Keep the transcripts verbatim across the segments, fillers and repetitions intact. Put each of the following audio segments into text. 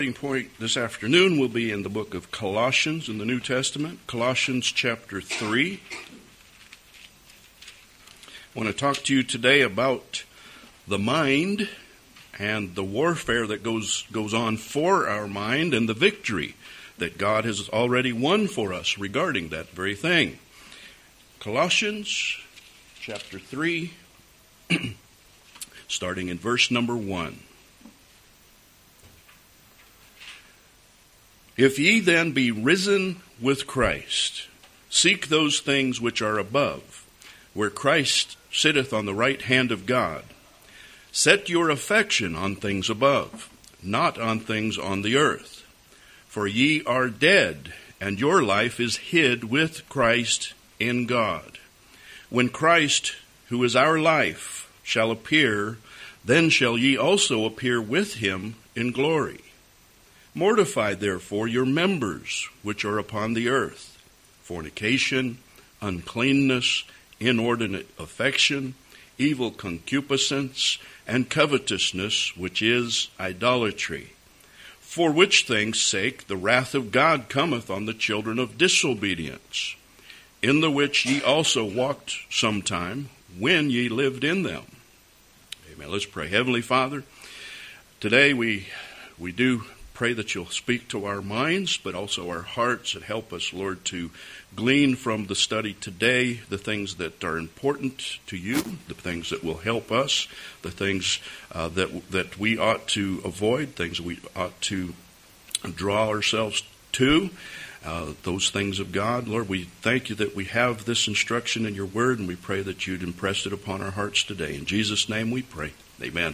Point this afternoon will be in the book of Colossians in the New Testament, Colossians chapter three. I want to talk to you today about the mind and the warfare that goes goes on for our mind and the victory that God has already won for us regarding that very thing. Colossians chapter three, starting in verse number one. If ye then be risen with Christ, seek those things which are above, where Christ sitteth on the right hand of God. Set your affection on things above, not on things on the earth. For ye are dead, and your life is hid with Christ in God. When Christ, who is our life, shall appear, then shall ye also appear with him in glory. Mortify therefore your members which are upon the earth, fornication, uncleanness, inordinate affection, evil concupiscence, and covetousness, which is idolatry. For which things' sake the wrath of God cometh on the children of disobedience, in the which ye also walked sometime, when ye lived in them. Amen. Let's pray. Heavenly Father, today we we do pray that you'll speak to our minds, but also our hearts, and help us, Lord, to glean from the study today the things that are important to you, the things that will help us, the things uh, that that we ought to avoid, things we ought to draw ourselves to, uh, those things of God. Lord, we thank you that we have this instruction in your word, and we pray that you'd impress it upon our hearts today. In Jesus' name we pray. Amen.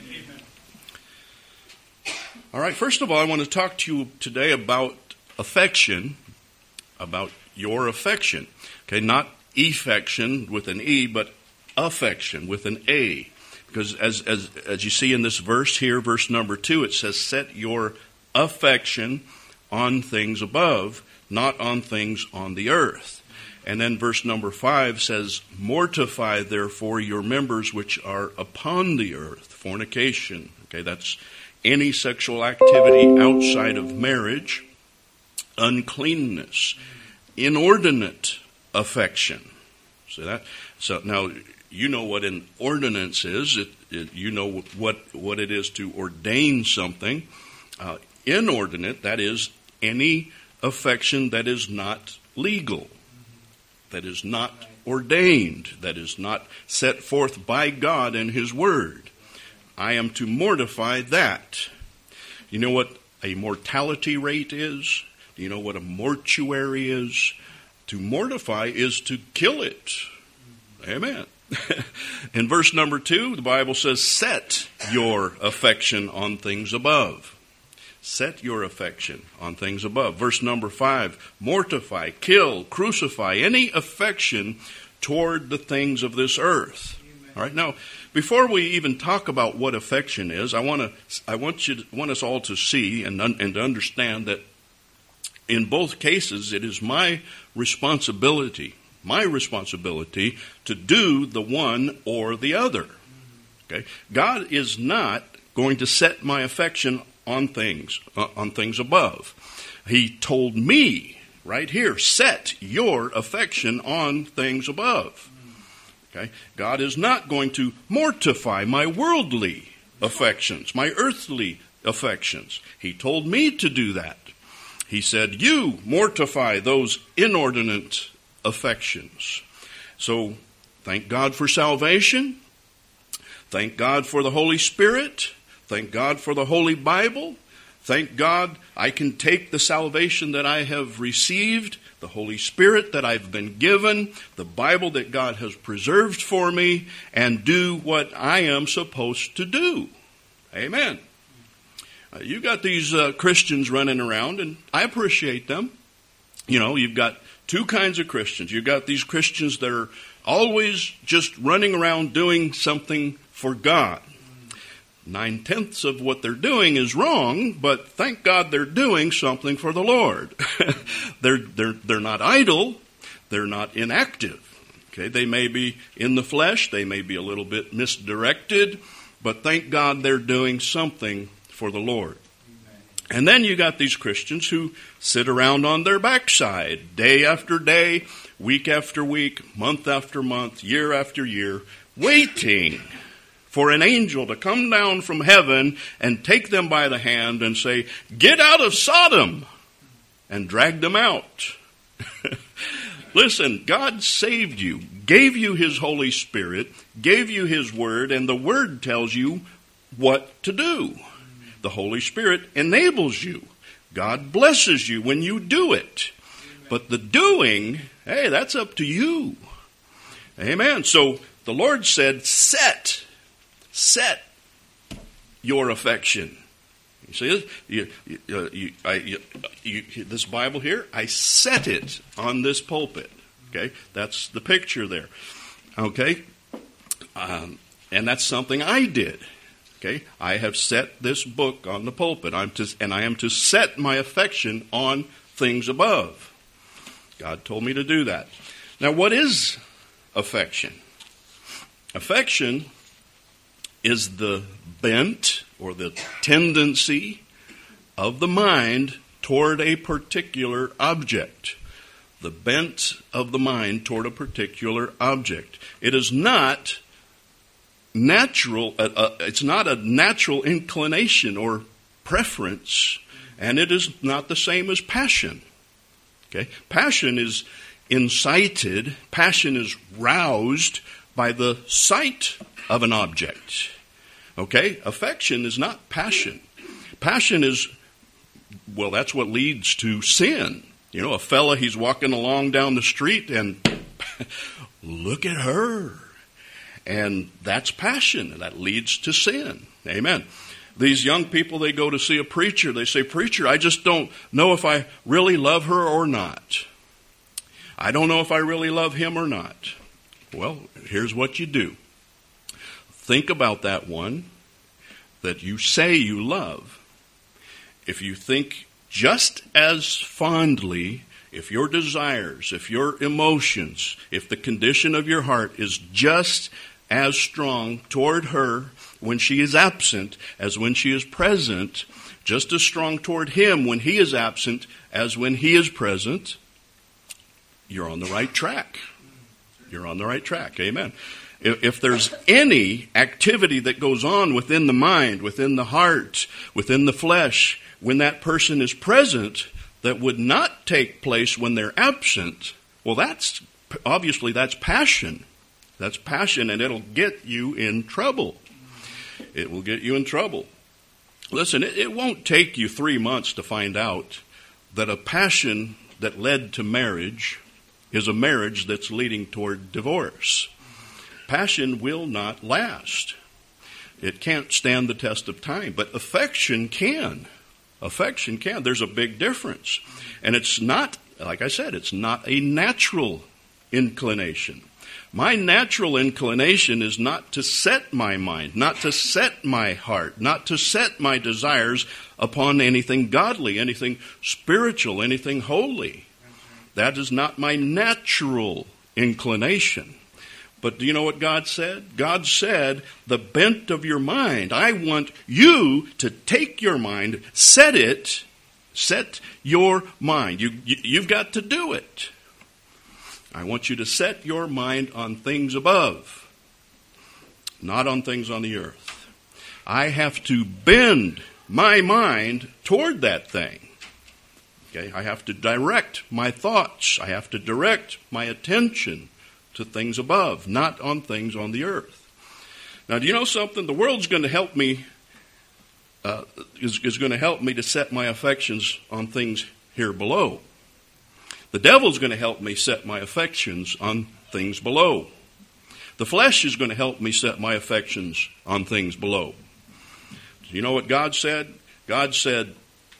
All right, first of all, I want to talk to you today about affection, about your affection. Okay, not affection with an E, but affection with an A. Because as, as, as you see in this verse here, verse number two, it says, set your affection on things above, not on things on the earth. And then verse number five says, mortify therefore your members which are upon the earth, fornication. Okay, that's any sexual activity outside of marriage, uncleanness, inordinate affection. See that? So now you know what an ordinance is. It, it, you know what, what it is to ordain something. Uh, inordinate, that is any affection that is not legal, that is not ordained, that is not set forth by God in his word. I am to mortify that. You know what a mortality rate is? Do you know what a mortuary is? To mortify is to kill it. Amen. In verse number two, the Bible says, set your affection on things above. Set your affection on things above. Verse number five, mortify, kill, crucify any affection toward the things of this earth. All right, now, before we even talk about what affection is, I want to, I want you, to, want us all to see and and to understand that in both cases, it is my responsibility, my responsibility to do the one or the other. Okay, God is not going to set my affection on things uh, on things above. He told me right here, set your affection on things above. Okay? God is not going to mortify my worldly affections, my earthly affections. He told me to do that. He said, you mortify those inordinate affections. So, thank God for salvation. Thank God for the Holy Spirit. Thank God for the Holy Bible. Thank God I can take the salvation that I have received, the Holy Spirit that I've been given, the Bible that God has preserved for me, and do what I am supposed to do. Amen. Uh, you got these uh, Christians running around, and I appreciate them. You know, you've got two kinds of Christians. You've got these Christians that are always just running around doing something for God. Nine-tenths of what they're doing is wrong, but thank God they're doing something for the Lord. they're, they're, they're not idle. They're not inactive. Okay, they may be in the flesh. They may be a little bit misdirected, but thank God they're doing something for the Lord. And then you got these Christians who sit around on their backside day after day, week after week, month after month, year after year, waiting for an angel to come down from heaven and take them by the hand and say, "Get out of Sodom," and drag them out. Listen, God saved you, gave you His Holy Spirit, gave you His Word, and the Word tells you what to do. The Holy Spirit enables you. God blesses you when you do it. But the doing, hey, that's up to you. Amen. So the Lord said, set, set your affection. You see, you, you, you, I, you, you, this Bible here, I set it on this pulpit. Okay, that's the picture there. Okay, um, and that's something I did. Okay, I have set this book on the pulpit, I'm to, and I am to set my affection on things above. God told me to do that. Now, what is affection? Affection is the bent or the tendency of the mind toward a particular object. The bent of the mind toward a particular object. It is not natural, uh, uh, it's not a natural inclination or preference, and it is not the same as passion. Okay? Passion is incited, passion is roused by the sight of an object. Okay? Affection is not passion. Passion is, well, that's what leads to sin. You know, a fella, he's walking along down the street and look at her. And that's passion, and that leads to sin. Amen. These young people, they go to see a preacher. They say, "Preacher, I just don't know if I really love her or not. I don't know if I really love him or not." Well, here's what you do. Think about that one that you say you love. If you think just as fondly, if your desires, if your emotions, if the condition of your heart is just as strong toward her when she is absent as when she is present, just as strong toward him when he is absent as when he is present, you're on the right track. You're on the right track. Amen. If, if there's any activity that goes on within the mind, within the heart, within the flesh, when that person is present, that would not take place when they're absent, well, that's obviously that's passion. That's passion, and it'll get you in trouble. It will get you in trouble. Listen, it, it won't take you three months to find out that a passion that led to marriage is a marriage that's leading toward divorce. Passion will not last. It can't stand the test of time, but affection can. Affection can. There's a big difference. And it's not, like I said, it's not a natural inclination. My natural inclination is not to set my mind, not to set my heart, not to set my desires upon anything godly, anything spiritual, anything holy. That is not my natural inclination. But do you know what God said? God said, the bent of your mind. I want you to take your mind, set it, set your mind. You, you, you've got to do it. I want you to set your mind on things above, not on things on the earth. I have to bend my mind toward that thing. Okay, I have to direct my thoughts. I have to direct my attention to things above, not on things on the earth. Now, do you know something? The world's going to help me, uh, is, is going to help me to set my affections on things here below. The devil's going to help me set my affections on things below. The flesh is going to help me set my affections on things below. Do you know what God said? God said,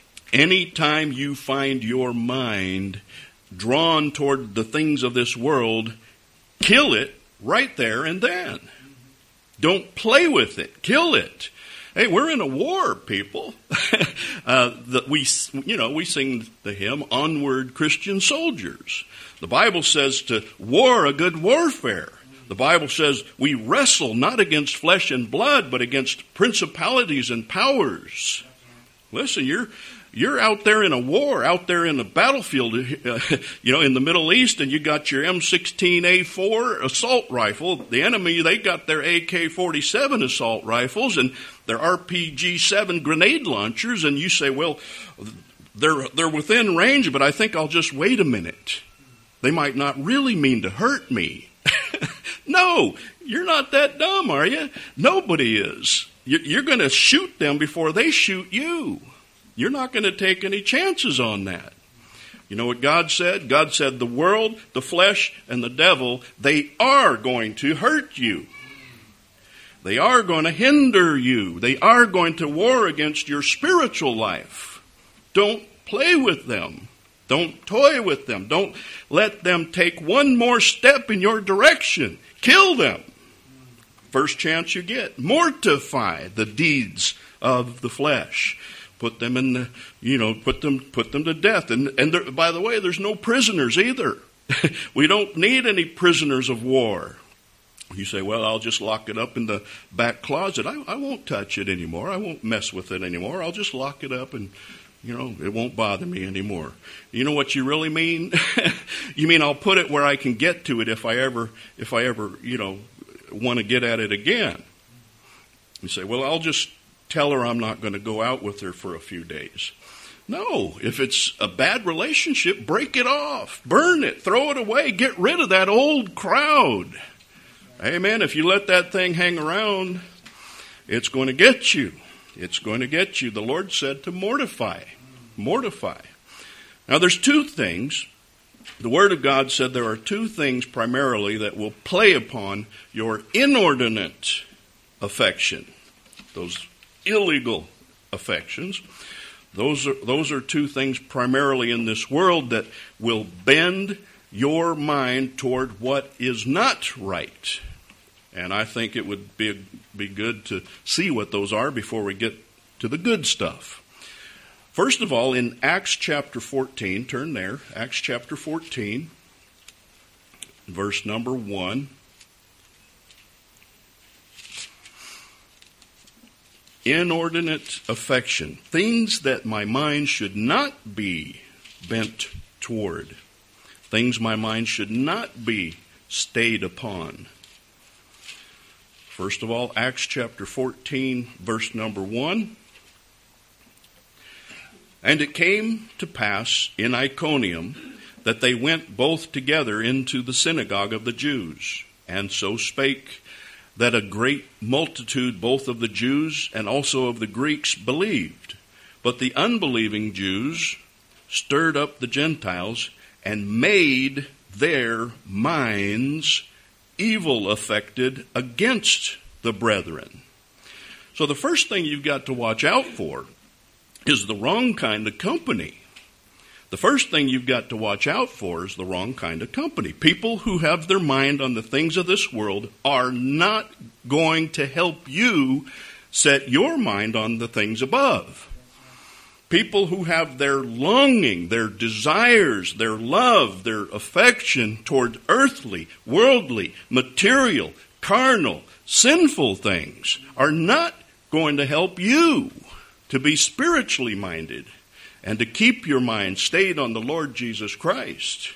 anytime you find your mind drawn toward the things of this world, kill it right there and then. Don't play with it. Kill it. Hey, we're in a war, people. uh, that we, you know, we sing the hymn, Onward Christian Soldiers. The Bible says to war a good warfare. The Bible says we wrestle not against flesh and blood, but against principalities and powers. Listen, you're you're out there in a war, out there in the battlefield, uh, you know, in the Middle East, and you got your M sixteen A four assault rifle. The enemy, they got their A K forty-seven assault rifles and their R P G seven grenade launchers, and you say, well, they're they're within range, but I think I'll just wait a minute. They might not really mean to hurt me. No, you're not that dumb, are you? Nobody is. You're going to shoot them before they shoot you. You're not going to take any chances on that. You know what God said? God said the world, the flesh, and the devil, they are going to hurt you. They are going to hinder you. They are going to war against your spiritual life. Don't play with them. Don't toy with them. Don't let them take one more step in your direction. Kill them. First chance you get. Mortify the deeds of the flesh. Put them in the, you know, put them, put them to death. And, and there, by the way, there's no prisoners either. We don't need any prisoners of war. You say, well, I'll just lock it up in the back closet. I, I won't touch it anymore. I won't mess with it anymore. I'll just lock it up and, you know, it won't bother me anymore. You know what you really mean? You mean I'll put it where I can get to it if I ever, if I ever, you know, want to get at it again. You say, well, I'll just tell her I'm not going to go out with her for a few days. No, if it's a bad relationship, break it off, burn it, throw it away, get rid of that old crowd. Amen. If you let that thing hang around, it's going to get you. It's going to get you. The Lord said to mortify. Mortify. Now there's two things. The Word of God said there are two things primarily that will play upon your inordinate affection. Those illegal affections. Those are, those are two things primarily in this world that will bend your mind toward what is not right. And I think it would be, be good to see what those are before we get to the good stuff. First of all, in Acts chapter fourteen, turn there, Acts chapter fourteen, verse number one. Inordinate affection, things that my mind should not be bent toward, things my mind should not be stayed upon. First of all, Acts chapter fourteen, verse number one. And it came to pass in Iconium that they went both together into the synagogue of the Jews, and so spake that a great multitude both of the Jews and also of the Greeks believed. But the unbelieving Jews stirred up the Gentiles and made their minds evil affected against the brethren. So the first thing you've got to watch out for is the wrong kind of company. The first thing you've got to watch out for is the wrong kind of company. People who have their mind on the things of this world are not going to help you set your mind on the things above. People who have their longing, their desires, their love, their affection toward earthly, worldly, material, carnal, sinful things are not going to help you to be spiritually minded and to keep your mind stayed on the Lord Jesus Christ.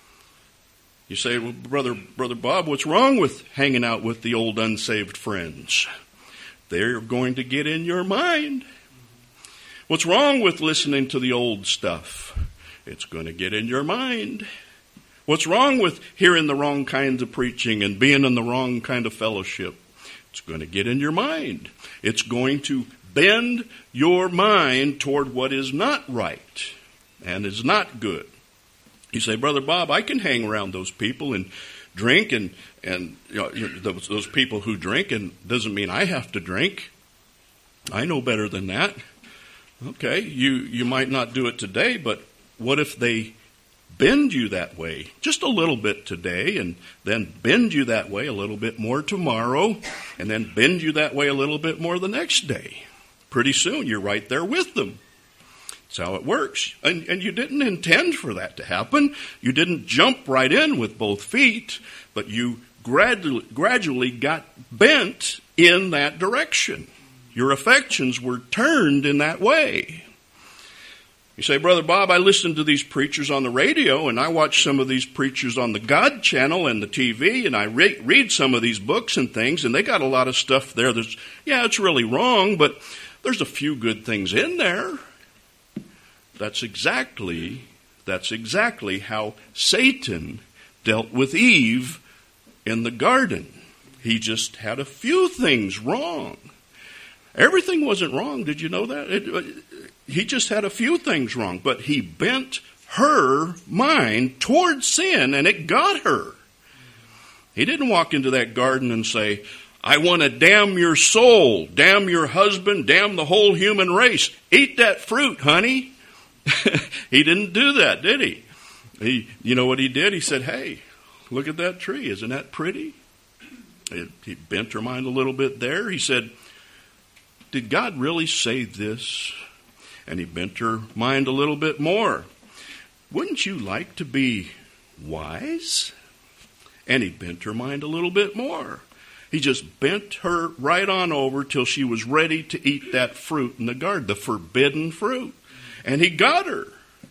You say, well, brother, brother Bob, what's wrong with hanging out with the old unsaved friends? They're going to get in your mind. What's wrong with listening to the old stuff? It's going to get in your mind. What's wrong with hearing the wrong kinds of preaching and being in the wrong kind of fellowship? It's going to get in your mind. It's going to bend your mind toward what is not right and is not good. You say, Brother Bob, I can hang around those people and drink, and, and you know, those, those people who drink, and doesn't mean I have to drink. I know better than that. Okay, you, you might not do it today, but what if they bend you that way just a little bit today, and then bend you that way a little bit more tomorrow, and then bend you that way a little bit more the next day? Pretty soon you're right there with them. That's how it works. And, and you didn't intend for that to happen. You didn't jump right in with both feet, but you gradually, gradually got bent in that direction. Your affections were turned in that way. You say, Brother Bob, I listen to these preachers on the radio, and I watch some of these preachers on the God channel and the T V, and I re- read some of these books and things, and they got a lot of stuff there that's, yeah, it's really wrong, but there's a few good things in there. That's exactly, that's exactly how Satan dealt with Eve in the garden. He just had a few things wrong. Everything wasn't wrong. Did you know that? It, he just had a few things wrong, but he bent her mind toward sin, and it got her. He didn't walk into that garden and say, I want to damn your soul, damn your husband, damn the whole human race. Eat that fruit, honey. He didn't do that, did he? He, you know what he did? He said, hey, look at that tree. Isn't that pretty? He bent her mind a little bit there. He said, did God really say this? And he bent her mind a little bit more. Wouldn't you like to be wise? And he bent her mind a little bit more. He just bent her right on over till she was ready to eat that fruit in the garden, the forbidden fruit. And he got her.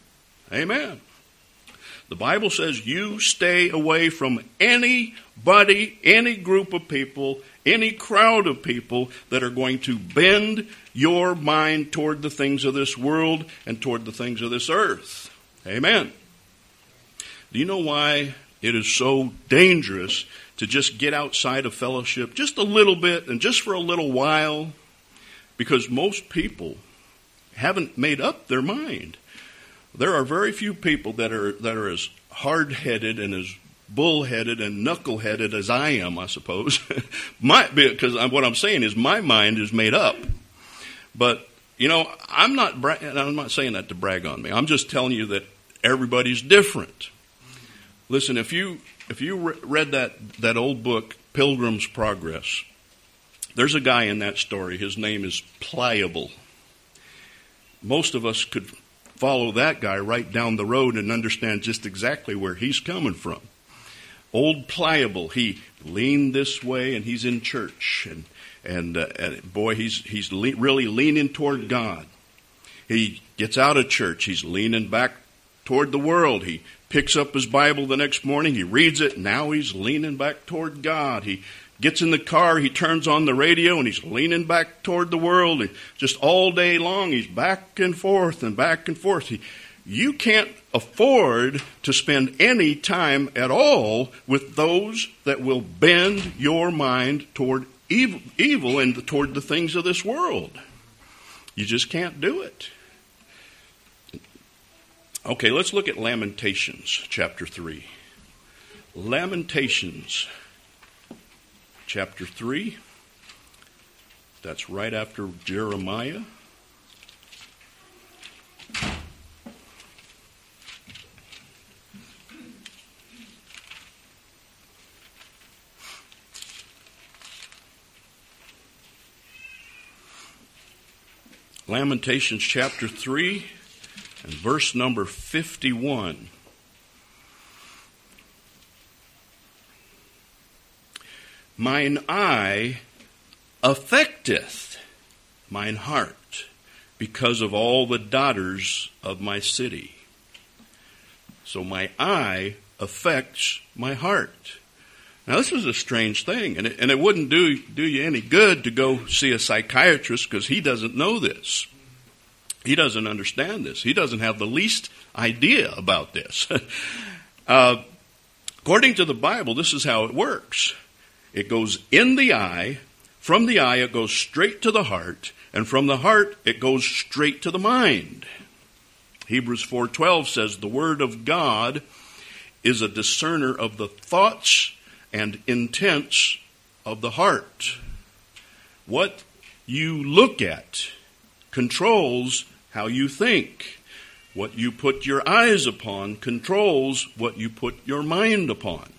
Amen. The Bible says you stay away from anybody, any group of people, any crowd of people that are going to bend your mind toward the things of this world and toward the things of this earth. Amen. Do you know why it is so dangerous to just get outside of fellowship just a little bit and just for a little while? Because most people haven't made up their mind. There are very few people that are that are as hard-headed and as bull-headed and knuckle-headed as I am, I suppose. my, because what I'm saying is my mind is made up. But, you know, I'm not bra- I'm not saying that to brag on me. I'm just telling you that everybody's different. Listen, if you if you re- read that, that old book, Pilgrim's Progress, there's a guy in that story. His name is Pliable. Most of us could follow that guy right down the road and understand just exactly where he's coming from. Old Pliable, he leaned this way, and he's in church, and and, uh, and boy, he's he's le- really leaning toward God. He gets out of church, he's leaning back toward the world. He picks up his Bible the next morning, he reads it, now he's leaning back toward God. He gets in the car, he turns on the radio, and he's leaning back toward the world. And just all day long, he's back and forth and back and forth. He, you can't afford to spend any time at all with those that will bend your mind toward evil, evil and toward the things of this world. You just can't do it. Okay, let's look at Lamentations chapter three. Lamentations chapter three. That's right after Jeremiah. Lamentations chapter three and verse number fifty-one. Mine eye affecteth mine heart because of all the daughters of my city. So my eye affects my heart. Now, this is a strange thing, and it, and it wouldn't do, do you any good to go see a psychiatrist because he doesn't know this. He doesn't understand this. He doesn't have the least idea about this. uh, according to the Bible, this is how it works. It goes in the eye. From the eye, it goes straight to the heart. And from the heart, it goes straight to the mind. Hebrews four twelve says, the word of God is a discerner of the thoughts and intents of the heart. What you look at controls how you think. What you put your eyes upon controls what you put your mind upon.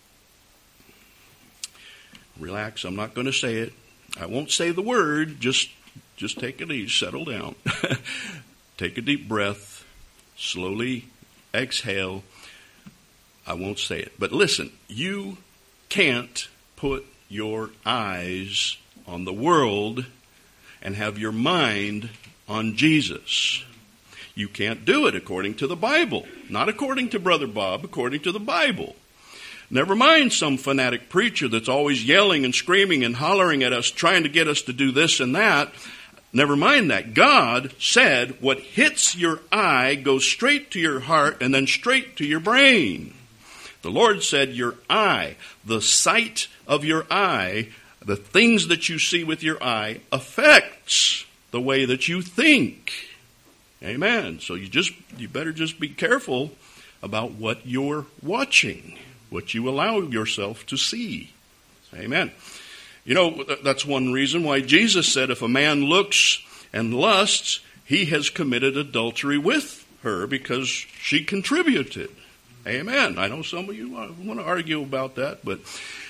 Relax, I'm not going to say it. I won't say the word, just just take it easy, settle down. Take a deep breath, slowly exhale. I won't say it. But listen, you can't put your eyes on the world and have your mind on Jesus. You can't do it according to the Bible. Not according to Brother Bob, according to the Bible. Never mind some fanatic preacher that's always yelling and screaming and hollering at us, trying to get us to do this and that. Never mind that. God said what hits your eye goes straight to your heart and then straight to your brain. The Lord said your eye, the sight of your eye, the things that you see with your eye affects the way that you think. Amen. So you just you better just be careful about what you're watching, what you allow yourself to see. Amen. You know, that's one reason why Jesus said if a man looks and lusts, he has committed adultery with her because she contributed. Amen. I know some of you want to argue about that, but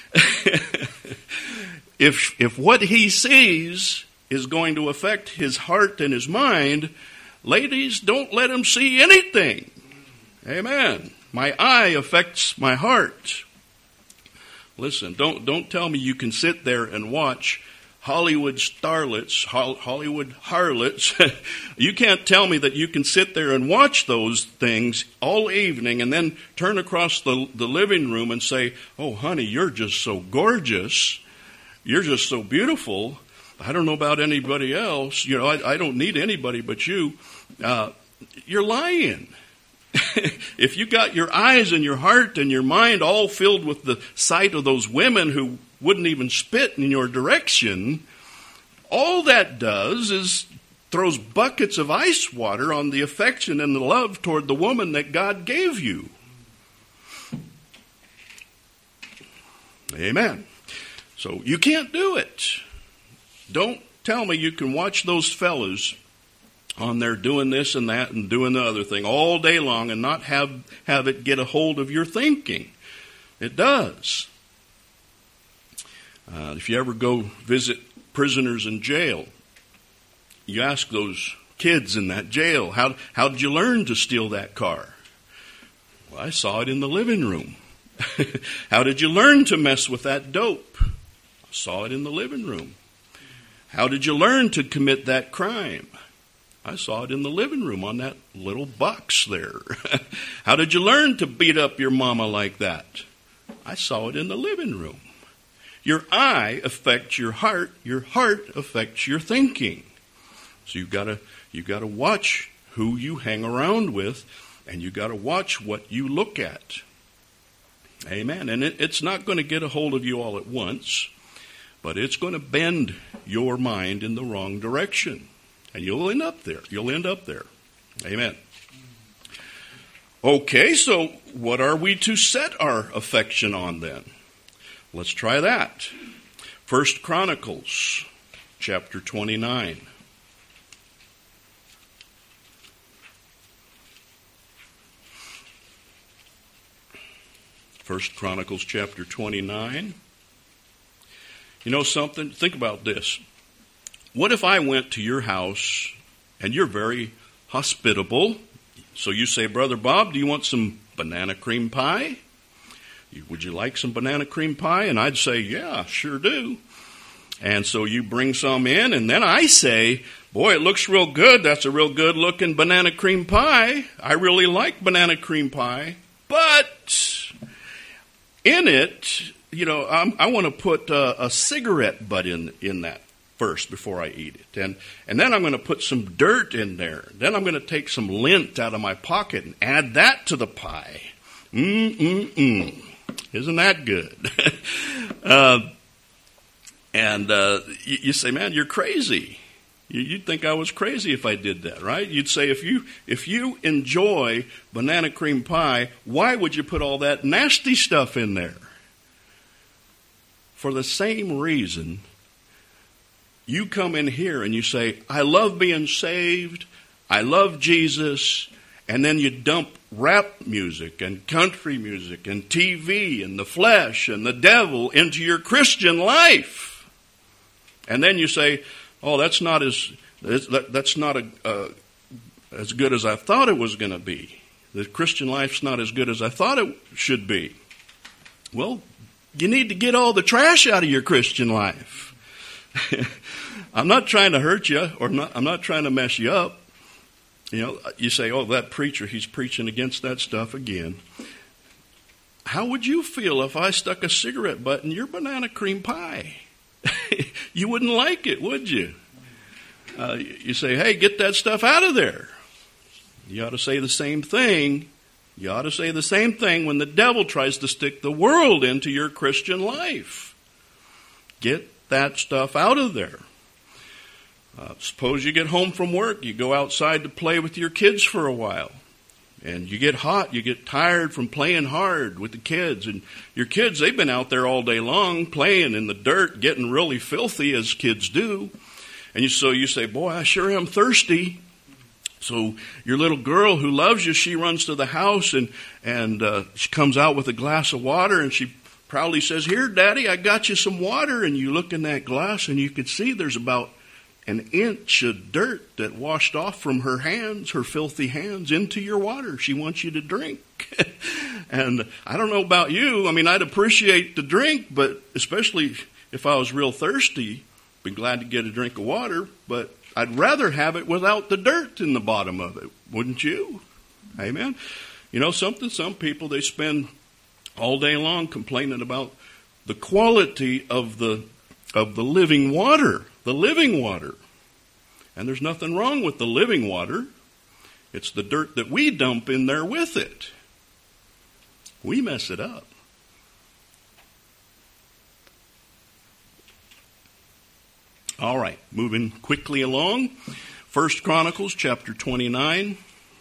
if if what he sees is going to affect his heart and his mind, ladies, don't let him see anything. Amen. My eye affects my heart. Listen, don't don't tell me you can sit there and watch Hollywood starlets, Hollywood harlots. You can't tell me that you can sit there and watch those things all evening and then turn across the, the living room and say, oh, honey, you're just so gorgeous. You're just so beautiful. I don't know about anybody else. You know, I, I don't need anybody but you. Uh, you're lying. If you got your eyes and your heart and your mind all filled with the sight of those women who wouldn't even spit in your direction, all that does is throws buckets of ice water on the affection and the love toward the woman that God gave you. Amen. So you can't do it. Don't tell me you can watch those fellas on there doing this and that and doing the other thing all day long and not have, have it get a hold of your thinking. It does. Uh, if you ever go visit prisoners in jail, you ask those kids in that jail, how, how did you learn to steal that car? Well, I saw it in the living room. How did you learn to mess with that dope? I saw it in the living room. How did you learn to commit that crime? I saw it in the living room on that little box there. How did you learn to beat up your mama like that? I saw it in the living room. Your eye affects your heart. Your heart affects your thinking. So you've got to you've got to watch who you hang around with, and you've got to watch what you look at. Amen. And it, it's not going to get a hold of you all at once, but it's going to bend your mind in the wrong direction. And you'll end up there. You'll end up there. Amen. Okay, so what are we to set our affection on then? Let's try that. First Chronicles, chapter twenty-nine. First Chronicles, chapter twenty-nine. You know something? Think about this. What if I went to your house and you're very hospitable? So you say, Brother Bob, do you want some banana cream pie? Would you like some banana cream pie? And I'd say, yeah, sure do. And so you bring some in, and then I say, boy, it looks real good. That's a real good looking banana cream pie. I really like banana cream pie. But in it, you know, I'm, I want to put a, a cigarette butt in, in that first before I eat it. And, and then I'm going to put some dirt in there. Then I'm going to take some lint out of my pocket and add that to the pie. Mm-mm-mm. Isn't that good? uh, and uh, you, you say, man, you're crazy. You, you'd think I was crazy if I did that, right? You'd say, if you if you enjoy banana cream pie, why would you put all that nasty stuff in there? For the same reason, you come in here and you say, I love being saved, I love Jesus, and then you dump rap music and country music and T V and the flesh and the devil into your Christian life. And then you say, oh, that's not as that's not a, uh, as good as I thought it was going to be. The Christian life's not as good as I thought it should be. Well, you need to get all the trash out of your Christian life. I'm not trying to hurt you, or not, I'm not trying to mess you up. You know, you say, oh, that preacher, he's preaching against that stuff again. How would you feel if I stuck a cigarette butt in your banana cream pie? You wouldn't like it, would you? Uh, you say, hey, get that stuff out of there. You ought to say the same thing. You ought to say the same thing when the devil tries to stick the world into your Christian life. Get that stuff out of there. Uh, suppose you get home from work, you go outside to play with your kids for a while, and you get hot, you get tired from playing hard with the kids, and your kids, they've been out there all day long playing in the dirt, getting really filthy as kids do, and you, so you say, boy, I sure am thirsty. So your little girl who loves you, she runs to the house, and, and uh, she comes out with a glass of water, and she proudly says, here, Daddy, I got you some water, and you look in that glass, and you can see there's about an inch of dirt that washed off from her hands, her filthy hands, into your water. She wants you to drink. And I don't know about you. I mean, I'd appreciate the drink, but especially if I was real thirsty, be glad to get a drink of water, but I'd rather have it without the dirt in the bottom of it. Wouldn't you? Amen. You know something? Some people, they spend all day long complaining about the quality of the of the living water. The living water. And there's nothing wrong with the living water. It's the dirt that we dump in there with it. We mess it up. All right, moving quickly along. First Chronicles chapter twenty-nine.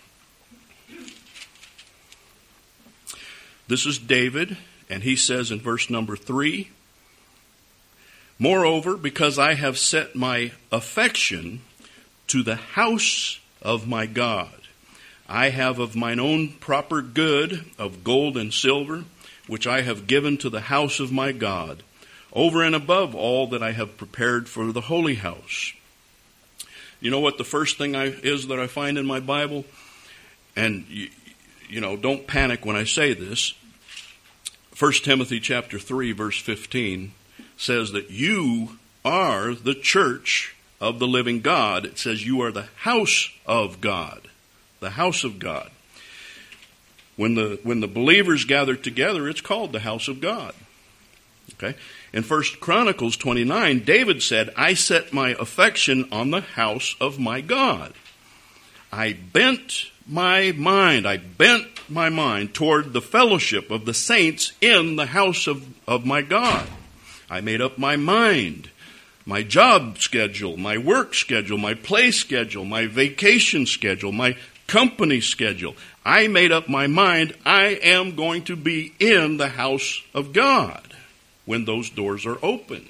This is David, and he says in verse number three, moreover, because I have set my affection to the house of my God, I have of mine own proper good of gold and silver, which I have given to the house of my God, over and above all that I have prepared for the holy house. You know what the first thing I, is that I find in my Bible? And, you, you know, don't panic when I say this. First Timothy chapter three, verse fifteen says that you are the church of the living God. It says you are the house of God. The house of God. When the when the believers gather together, it's called the house of God. Okay? In First Chronicles twenty-nine, David said, I set my affection on the house of my God. I bent my mind, I bent my mind toward the fellowship of the saints in the house of, of my God. I made up my mind, my job schedule, my work schedule, my play schedule, my vacation schedule, my company schedule. I made up my mind I am going to be in the house of God when those doors are open.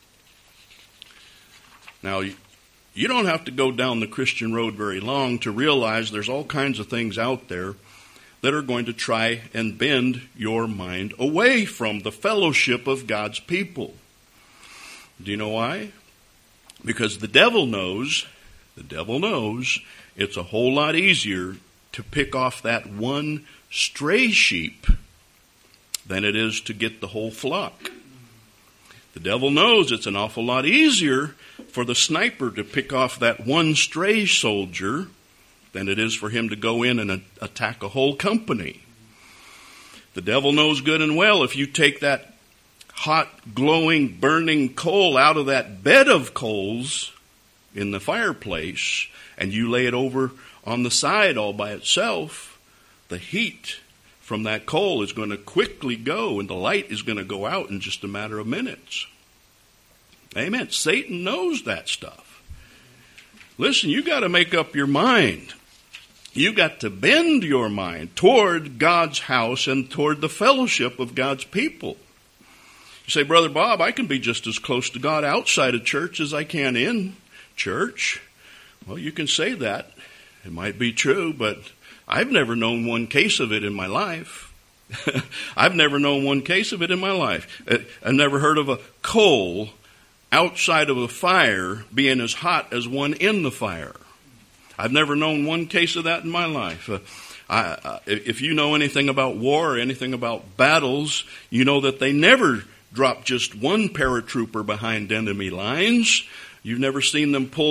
Now, you don't have to go down the Christian road very long to realize there's all kinds of things out there that are going to try and bend your mind away from the fellowship of God's people. Do you know why? Because the devil knows, the devil knows it's a whole lot easier to pick off that one stray sheep than it is to get the whole flock. The devil knows it's an awful lot easier for the sniper to pick off that one stray soldier than it is for him to go in and attack a whole company. The devil knows good and well if you take that hot, glowing, burning coal out of that bed of coals in the fireplace and you lay it over on the side all by itself, the heat from that coal is going to quickly go and the light is going to go out in just a matter of minutes. Amen. Satan knows that stuff. Listen, you got to make up your mind. You got to bend your mind toward God's house and toward the fellowship of God's people. You say, Brother Bob, I can be just as close to God outside of church as I can in church. Well, you can say that. It might be true, but I've never known one case of it in my life. I've never known one case of it in my life. I've never heard of a coal outside of a fire being as hot as one in the fire. I've never known one case of that in my life. Uh, I, uh, if you know anything about war or anything about battles, you know that they never drop just one paratrooper behind enemy lines. You've never seen them pull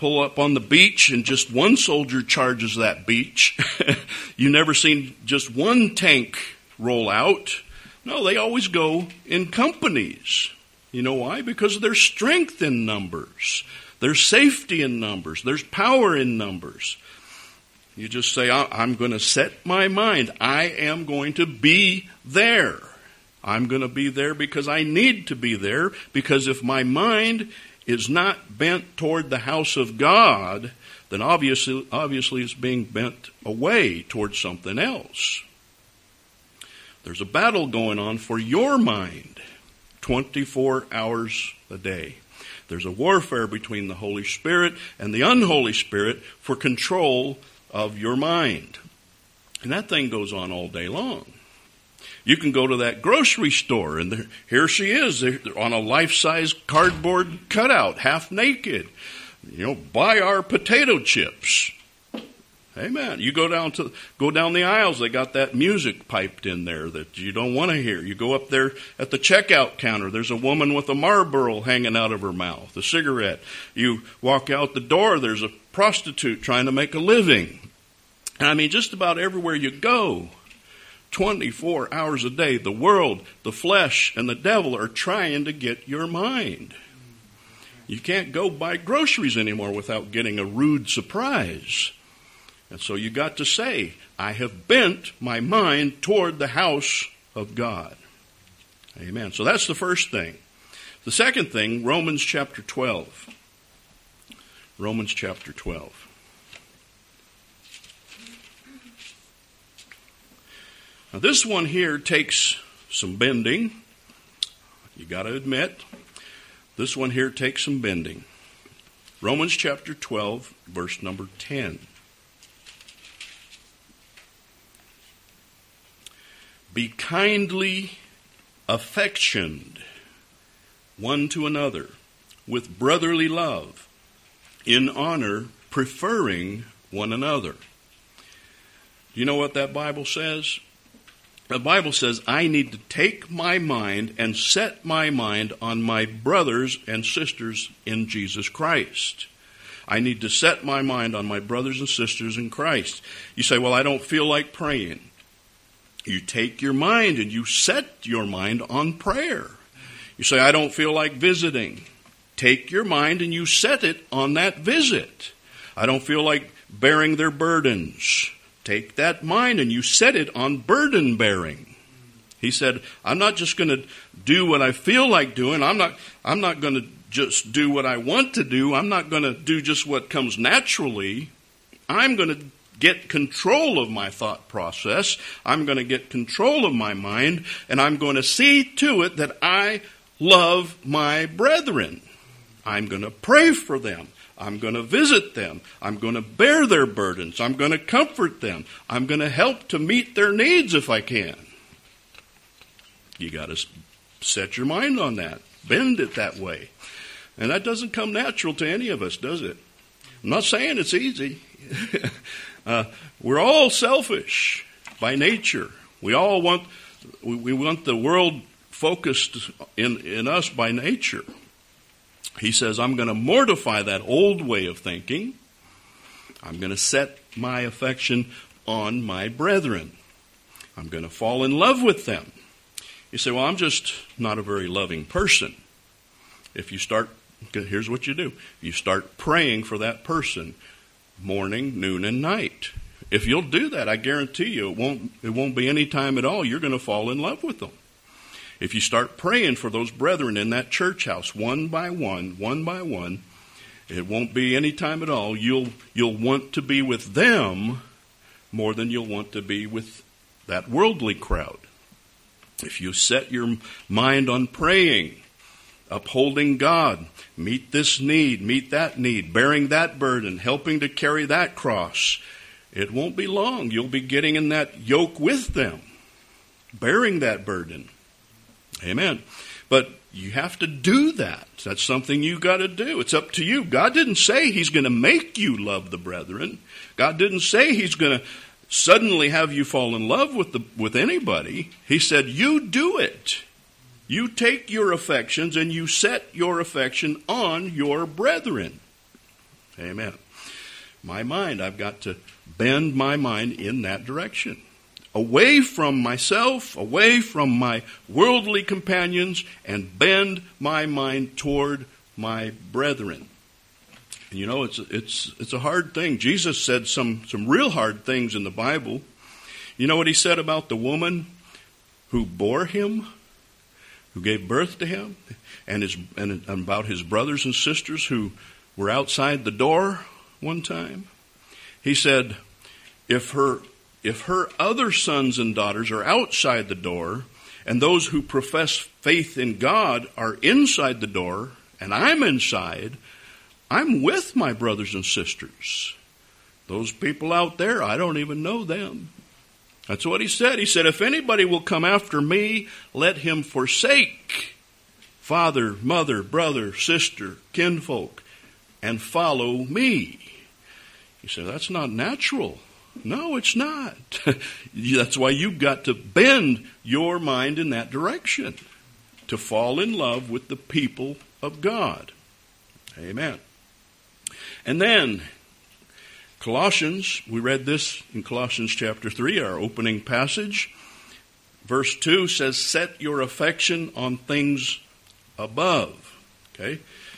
pull up on the beach and just one soldier charges that beach. You've never seen just one tank roll out. No, they always go in companies. You know why? Because there's strength in numbers. There's safety in numbers. There's power in numbers. You just say, I'm going to set my mind. I am going to be there. I'm going to be there because I need to be there. Because if my mind is not bent toward the house of God, then obviously, obviously it's being bent away towards something else. There's a battle going on for your mind twenty-four hours a day. There's a warfare between the Holy Spirit and the unholy spirit for control of your mind. And that thing goes on all day long. You can go to that grocery store, and there, here she is on a life-size cardboard cutout, half naked. You know, buy our potato chips. Amen. You go down to go down the aisles, they got that music piped in there that you don't want to hear. You go up there at the checkout counter, there's a woman with a Marlboro hanging out of her mouth, a cigarette. You walk out the door, there's a prostitute trying to make a living. I mean, just about everywhere you go, twenty-four hours a day, the world, the flesh, and the devil are trying to get your mind. You can't go buy groceries anymore without getting a rude surprise. And so you got to say, I have bent my mind toward the house of God. Amen. So that's the first thing. The second thing, Romans chapter twelve. Romans chapter twelve. Now this one here takes some bending. You got to admit, this one here takes some bending. Romans chapter twelve, verse number ten. Be kindly affectioned one to another with brotherly love, in honor, preferring one another. Do you know what that Bible says? The Bible says I need to take my mind and set my mind on my brothers and sisters in Jesus Christ. I need to set my mind on my brothers and sisters in Christ. You say, well, I don't feel like praying. You take your mind and you set your mind on prayer. You say, I don't feel like visiting. Take your mind and you set it on that visit. I don't feel like bearing their burdens. Take that mind and you set it on burden bearing. He said, I'm not just going to do what I feel like doing. I'm not, I'm not going to just do what I want to do. I'm not going to do just what comes naturally. I'm going to get control of my thought process. I'm going to get control of my mind, and I'm going to see to it that I love my brethren. I'm going to pray for them. I'm going to visit them. I'm going to bear their burdens. I'm going to comfort them. I'm going to help to meet their needs if I can. You got to set your mind on that. Bend it that way. And that doesn't come natural to any of us, does it? I'm not saying it's easy. Uh, we're all selfish by nature. We all want we, we want the world focused in, in us by nature. He says, I'm going to mortify that old way of thinking. I'm going to set my affection on my brethren. I'm going to fall in love with them. You say, well, I'm just not a very loving person. If you start, here's what you do. You start praying for that person morning, noon, and night. If you'll do that, I guarantee you it won't it won't be any time at all. You're going to fall in love with them. If you start praying for those brethren in that church house, one by one, one by one, it won't be any time at all. You'll you'll want to be with them more than you'll want to be with that worldly crowd. If you set your mind on praying, upholding God, meet this need, meet that need, bearing that burden, helping to carry that cross, it won't be long. You'll be getting in that yoke with them, bearing that burden. Amen. But you have to do that. That's something you got to do. It's up to you. God didn't say He's going to make you love the brethren. God didn't say He's going to suddenly have you fall in love with the with anybody. He said, you do it. You take your affections and you set your affection on your brethren. Amen. My mind, I've got to bend my mind in that direction. Away from myself, away from my worldly companions, and bend my mind toward my brethren. And you know, it's it's it's a hard thing. Jesus said some, some real hard things in the Bible. You know what he said about the woman who bore him, who gave birth to him, and his and about his brothers and sisters who were outside the door one time? He said, if her if her other sons and daughters are outside the door, and those who profess faith in God are inside the door, and I'm inside, I'm with my brothers and sisters. Those people out there, I don't even know them. That's what he said. He said, if anybody will come after me, let him forsake father, mother, brother, sister, kinfolk, and follow me. He said, that's not natural. No, it's not. That's why you've got to bend your mind in that direction, to fall in love with the people of God. Amen. And then, Colossians, we read this in Colossians chapter three, our opening passage. Verse two says, set your affection on things above. Okay?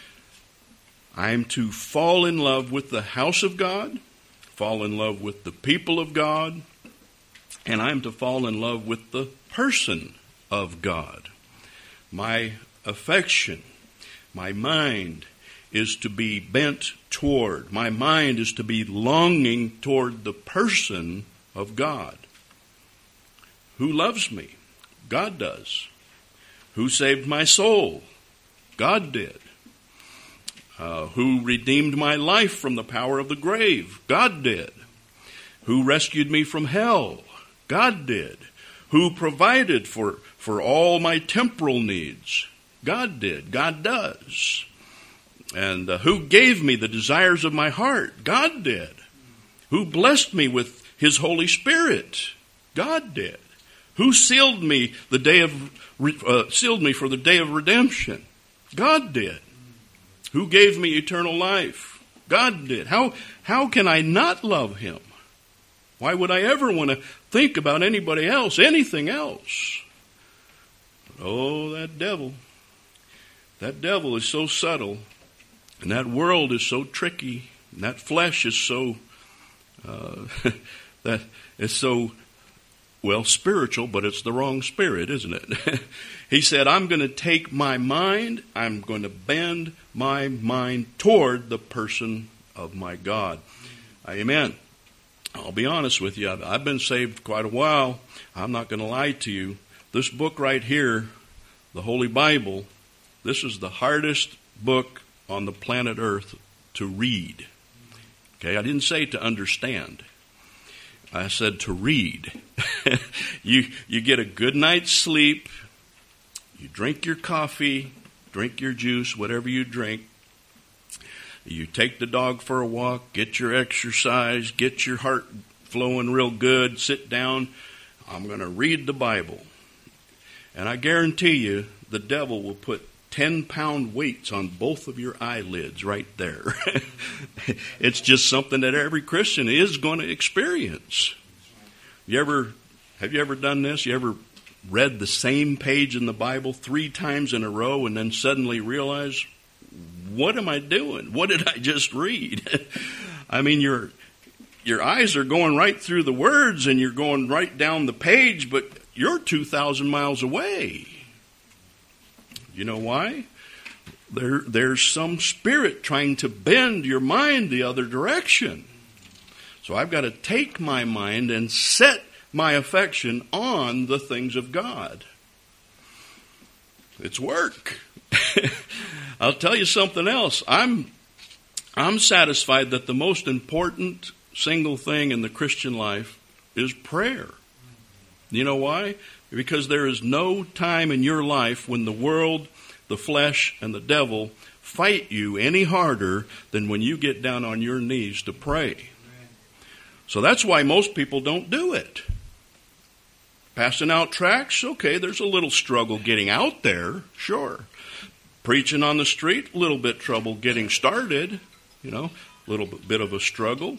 I am to fall in love with the house of God, fall in love with the people of God, and I'm to fall in love with the person of God. My affection, my mind is to be bent toward, my mind is to be longing toward the person of God. Who loves me? God does. Who saved my soul? God did. Uh, who redeemed my life from the power of the grave? God did. Who rescued me from hell? God did. Who provided for, for all my temporal needs? God did. God does. And uh, who gave me the desires of my heart? God did. Who blessed me with his Holy Spirit? God did. Who sealed me the day of uh, sealed me for the day of redemption? God did. Who gave me eternal life? God did. How how can I not love him? Why would I ever want to think about anybody else, anything else? Oh, that devil. That devil is so subtle, and that world is so tricky, and that flesh is so uh, that is so well spiritual, but it's the wrong spirit, isn't it? He said, I'm going to take my mind, I'm going to bend my mind toward the person of my God. Amen. I'll be honest with you. I've, I've been saved quite a while. I'm not going to lie to you. This book right here, the Holy Bible, this is the hardest book on the planet Earth to read. Okay, I didn't say to understand. I said to read. you you get a good night's sleep. You drink your coffee, drink your juice, whatever you drink. You take the dog for a walk, get your exercise, get your heart flowing real good, sit down. I'm going to read the Bible. And I guarantee you, the devil will put ten-pound weights on both of your eyelids right there. It's just something that every Christian is going to experience. You ever, have you ever done this? You ever read the same page in the Bible three times in a row and then suddenly realize, what am I doing? What did I just read? I mean, your your eyes are going right through the words and you're going right down the page, but you're two thousand miles away. You know why? There, there's some spirit trying to bend your mind the other direction. So I've got to take my mind and set my affection on the things of God. It's work. I'll tell you something else. I'm, I'm satisfied that the most important single thing in the Christian life is prayer. You know why? Because there is no time in your life when the world, the flesh, and the devil fight you any harder than when you get down on your knees to pray. So that's why most people don't do it. Passing out tracts, okay, there's a little struggle getting out there, sure. Preaching on the street, a little bit trouble getting started, you know. little bit of a struggle.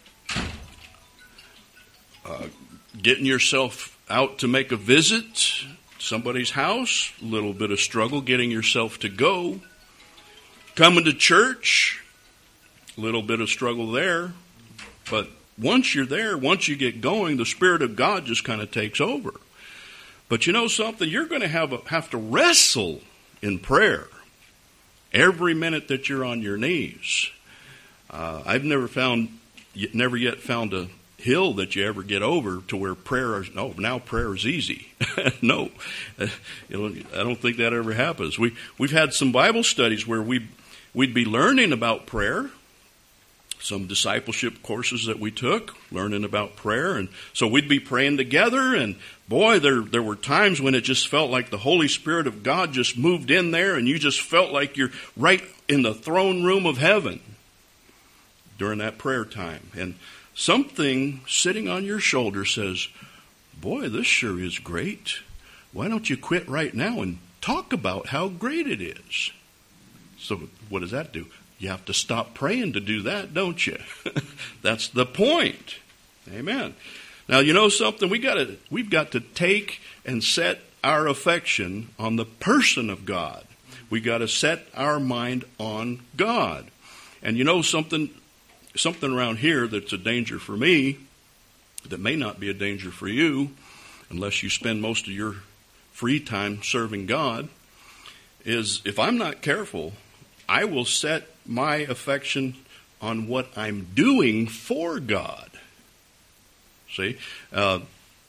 Uh, getting yourself out to make a visit to somebody's house, a little bit of struggle getting yourself to go. Coming to church, a little bit of struggle there. But once you're there, once you get going, the Spirit of God just kind of takes over. But you know something? You're going to have a, have to wrestle in prayer every minute that you're on your knees. Uh, I've never found, never yet found a hill that you ever get over to where prayer is, no, now prayer is easy. No, you know, I don't think that ever happens. We, we've had some Bible studies where we, we'd be learning about prayer, some discipleship courses that we took, learning about prayer. And so we'd be praying together, and boy, there, there were times when it just felt like the Holy Spirit of God just moved in there, and you just felt like you're right in the throne room of heaven during that prayer time. And something sitting on your shoulder says, boy, this sure is great. Why don't you quit right now and talk about how great it is? So what does that do? You have to stop praying to do that, don't you? That's the point. Amen. Now, you know something? We gotta, we've got to take and set our affection on the person of God. We got to set our mind on God. And you know something? Something around here that's a danger for me, that may not be a danger for you, unless you spend most of your free time serving God, is if I'm not careful, I will set my affection on what I'm doing for God. See? Uh,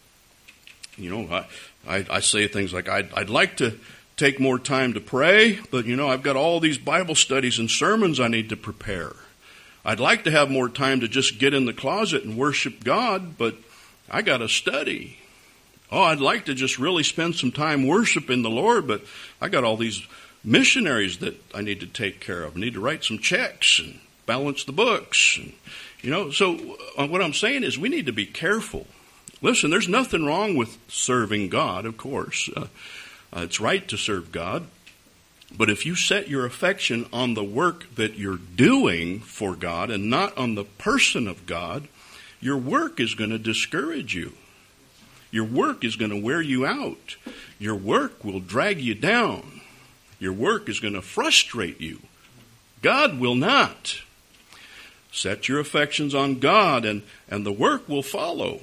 you know, I, I, I say things like, I'd, I'd like to take more time to pray, but, you know, I've got all these Bible studies and sermons I need to prepare. I'd like to have more time to just get in the closet and worship God, but I got to study. Oh, I'd like to just really spend some time worshiping the Lord, but I got all these missionaries that I need to take care of. I need to write some checks and balance the books. And, you know, so uh, what I'm saying is we need to be careful. Listen, there's nothing wrong with serving God, of course. Uh, uh, it's right to serve God. But if you set your affection on the work that you're doing for God and not on the person of God, your work is going to discourage you. Your work is going to wear you out. Your work will drag you down. Your work is going to frustrate you. God will not. Set your affections on God, and, and the work will follow.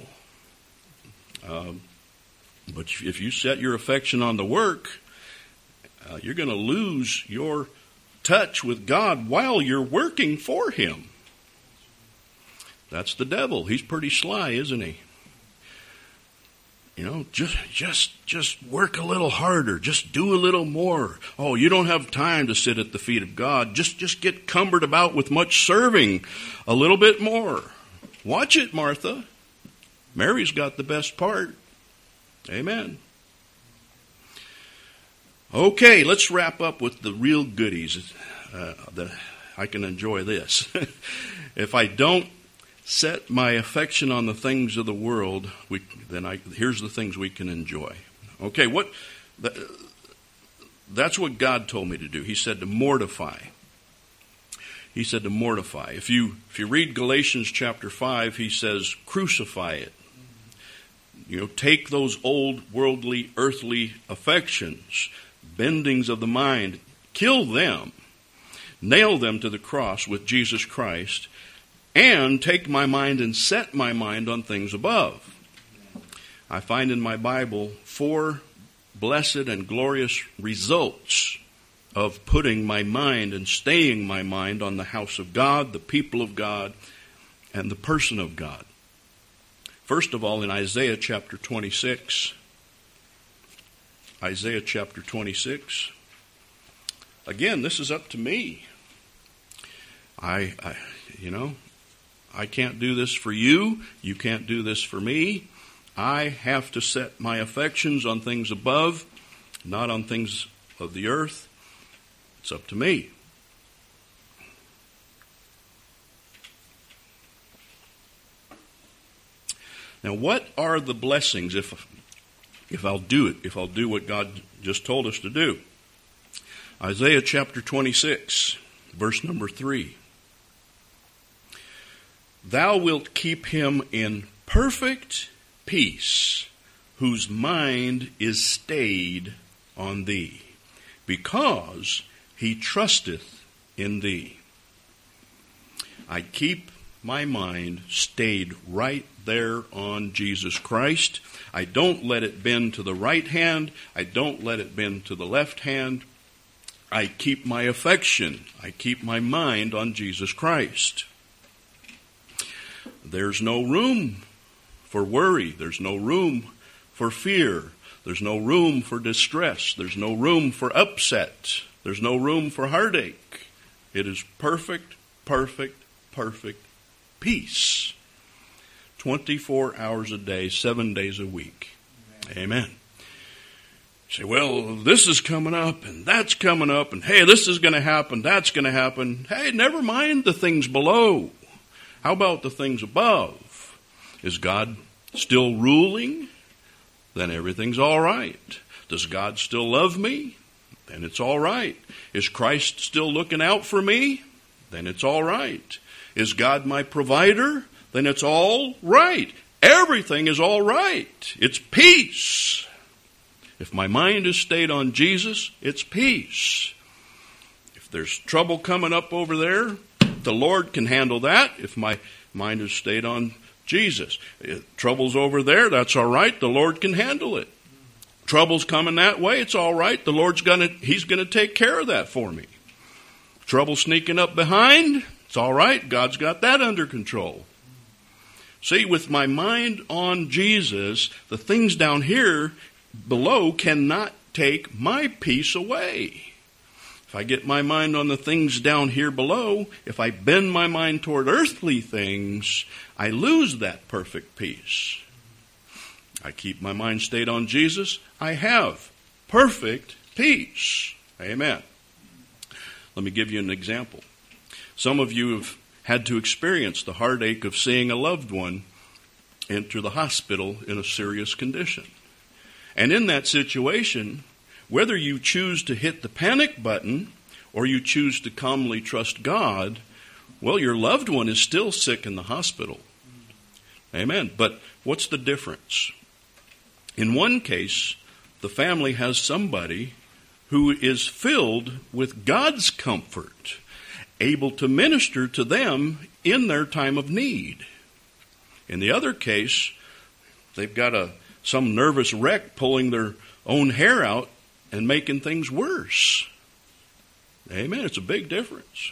Um, but if you set your affection on the work, Uh, you're going to lose your touch with God while you're working for Him. That's the devil. He's pretty sly, isn't he? You know, just just just work a little harder. Just do a little more. Oh, you don't have time to sit at the feet of God. Just just get cumbered about with much serving a little bit more. Watch it, Martha. Mary's got the best part. Amen. Okay, let's wrap up with the real goodies. Uh, the, I can enjoy this. If I don't set my affection on the things of the world, we, then I, here's the things we can enjoy. Okay, what? The, that's what God told me to do. He said to mortify. He said to mortify. If you if you read Galatians chapter five, he says crucify it. You know, take those old worldly, earthly affections, bendings of the mind, kill them, nail them to the cross with Jesus Christ, and take my mind and set my mind on things above. I find in my Bible four blessed and glorious results of putting my mind and staying my mind on the house of God, the people of God, and the person of God. First of all, in Isaiah chapter twenty-six, Isaiah chapter twenty-six. Again, this is up to me. I, I, you know, I can't do this for you. You can't do this for me. I have to set my affections on things above, not on things of the earth. It's up to me. Now, what are the blessings if if I'll do it, if I'll do what God just told us to do? Isaiah chapter twenty-six, verse number three. thou wilt keep him in perfect peace, whose mind is stayed on thee, because he trusteth in thee. I keep my mind stayed right there on Jesus Christ. I don't let it bend to the right hand. I don't let it bend to the left hand. I keep my affection. I keep my mind on Jesus Christ. There's no room for worry. There's no room for fear. There's no room for distress. There's no room for upset. There's no room for heartache. It is perfect, perfect, perfect peace. twenty-four hours a day, seven days a week. Amen. Amen. You say, well, this is coming up and that's coming up and hey, this is going to happen, that's going to happen. Hey, never mind the things below. How about the things above? Is God still ruling? Then everything's all right. Does God still love me? Then it's all right. Is Christ still looking out for me? Then it's all right. Is God my provider? Then it's all right. Everything is all right. It's peace. If my mind is stayed on Jesus, it's peace. If there's trouble coming up over there, the Lord can handle that. If my mind is stayed on Jesus, if trouble's over there, that's all right. The Lord can handle it. Trouble's coming that way, it's all right. The Lord's gonna, He's gonna take care of that for me. Trouble sneaking up behind, it's all right. God's got that under control. See, with my mind on Jesus, the things down here below cannot take my peace away. If I get my mind on the things down here below, if I bend my mind toward earthly things, I lose that perfect peace. I keep my mind stayed on Jesus, I have perfect peace. Amen. Let me give you an example. Some of you have had to experience the heartache of seeing a loved one enter the hospital in a serious condition. And in that situation, whether you choose to hit the panic button or you choose to calmly trust God, well, your loved one is still sick in the hospital. Amen. But what's the difference? In one case, the family has somebody who is filled with God's comfort, able to minister to them in their time of need. In the other case, they've got a some nervous wreck pulling their own hair out and making things worse. Amen. It's a big difference.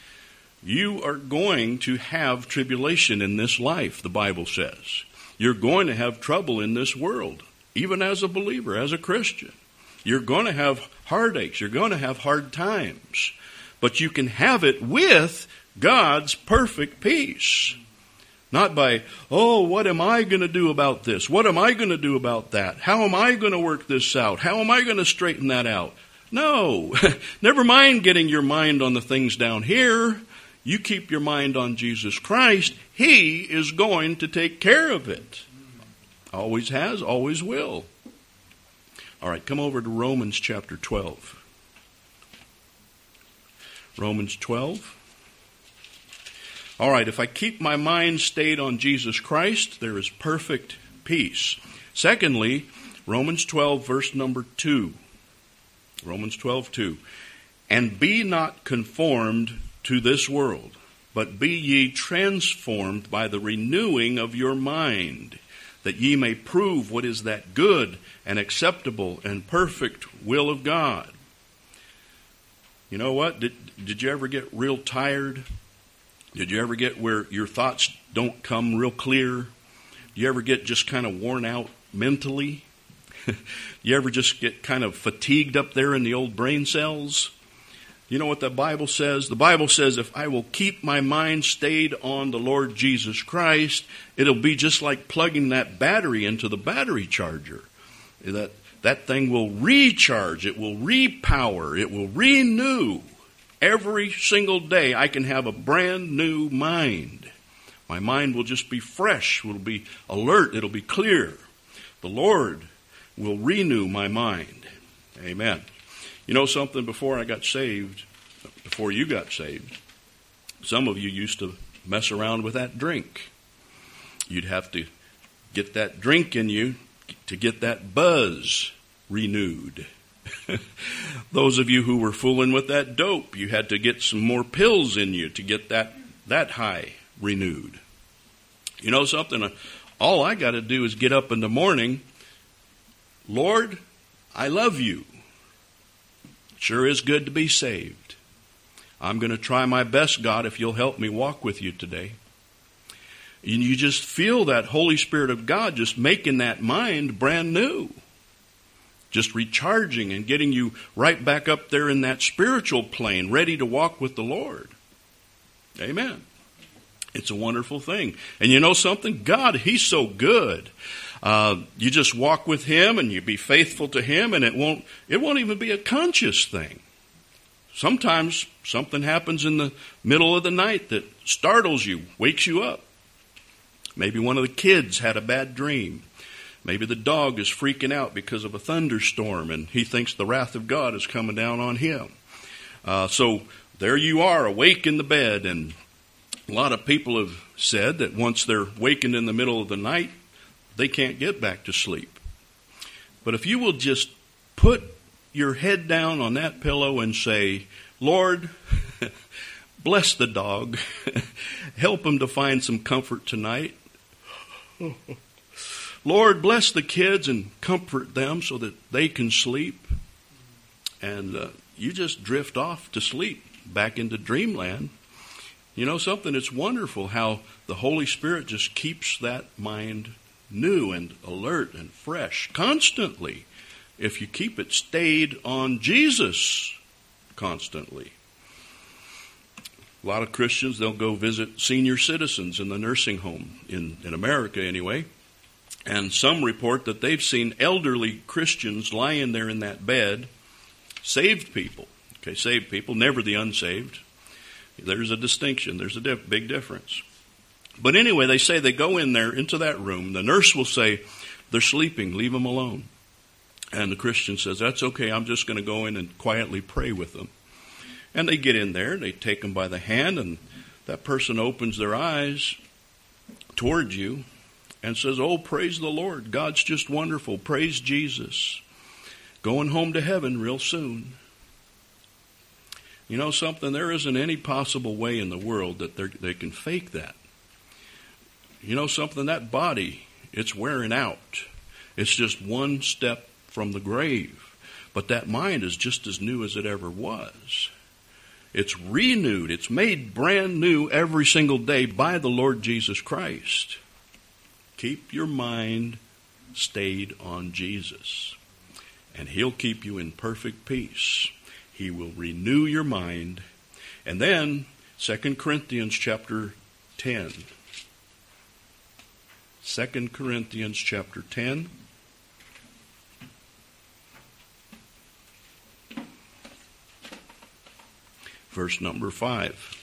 You are going to have tribulation in this life, the Bible says. You're going to have trouble in this world, even as a believer, as a Christian. You're going to have heartaches. You're going to have hard times. But you can have it with God's perfect peace. Not by, oh, what am I going to do about this? What am I going to do about that? How am I going to work this out? How am I going to straighten that out? No. Never mind getting your mind on the things down here. You keep your mind on Jesus Christ. He is going to take care of it. Always has, always will. All right, come over to Romans chapter twelve. Romans twelve. All right, if I keep my mind stayed on Jesus Christ, there is perfect peace. Secondly, Romans twelve, verse number two. Romans twelve, two. And be not conformed to this world, but be ye transformed by the renewing of your mind, that ye may prove what is that good and acceptable and perfect will of God. You know what? Did, did you ever get real tired? Did you ever get where your thoughts don't come real clear? Do you ever get just kind of worn out mentally? You ever just get kind of fatigued up there in the old brain cells? You know what the Bible says? The Bible says if I will keep my mind stayed on the Lord Jesus Christ, it'll be just like plugging that battery into the battery charger. That, that thing will recharge, it will repower, it will renew. Every single day I can have a brand new mind. My mind will just be fresh, will be alert, it'll be clear. The Lord will renew my mind. Amen. You know something, before I got saved, before you got saved, some of you used to mess around with that drink. You'd have to get that drink in you to get that buzz renewed. Those of you who were fooling with that dope, you had to get some more pills in you to get that, that high renewed. You know something? All I got to do is get up in the morning. Lord, I love you. Sure is good to be saved. I'm going to try my best, God, if you'll help me walk with you today. And you just feel that Holy Spirit of God just making that mind brand new. Just recharging and getting you right back up there in that spiritual plane, ready to walk with the Lord. Amen. It's a wonderful thing. And you know something? God, He's so good. Uh, you just walk with Him and you be faithful to Him, and it won't, it won't even be a conscious thing. Sometimes something happens in the middle of the night that startles you, wakes you up. Maybe one of the kids had a bad dream. Maybe the dog is freaking out because of a thunderstorm and he thinks the wrath of God is coming down on him. Uh, so there you are, awake in the bed. And a lot of people have said that once they're wakened in the middle of the night, they can't get back to sleep. But if you will just put your head down on that pillow and say, Lord, bless the dog. Help him to find some comfort tonight. Lord, bless the kids and comfort them so that they can sleep. And uh, you just drift off to sleep, back into dreamland. You know something? It's wonderful how the Holy Spirit just keeps that mind new and alert and fresh constantly if you keep it stayed on Jesus constantly. A lot of Christians, they'll go visit senior citizens in the nursing home, in, in America anyway. And some report that they've seen elderly Christians lying there in that bed, saved people. Okay, saved people, never the unsaved. There's a distinction. There's a diff- big difference. But anyway, they say they go in there into that room. The nurse will say, they're sleeping, leave them alone. And the Christian says, that's okay, I'm just going to go in and quietly pray with them. And they get in there, they take them by the hand, and that person opens their eyes towards you and says, oh, praise the Lord. God's just wonderful. Praise Jesus. Going home to heaven real soon. You know something? There isn't any possible way in the world that they can fake that. You know something? That body, it's wearing out. It's just one step from the grave. But that mind is just as new as it ever was. It's renewed. It's made brand new every single day by the Lord Jesus Christ. Keep your mind stayed on Jesus, and He'll keep you in perfect peace. He will renew your mind. And then, Second Corinthians chapter ten. Second Corinthians chapter ten. Verse number five.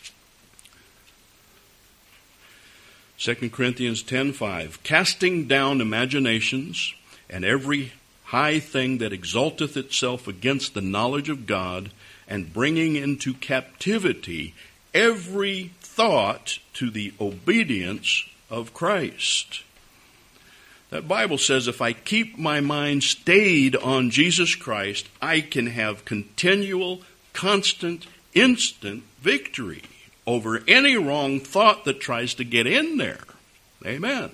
Second Corinthians ten five. Casting down imaginations and every high thing that exalteth itself against the knowledge of God, and bringing into captivity every thought to the obedience of Christ. That Bible says if I keep my mind stayed on Jesus Christ, I can have continual, constant, instant victory over any wrong thought that tries to get in there. Amen.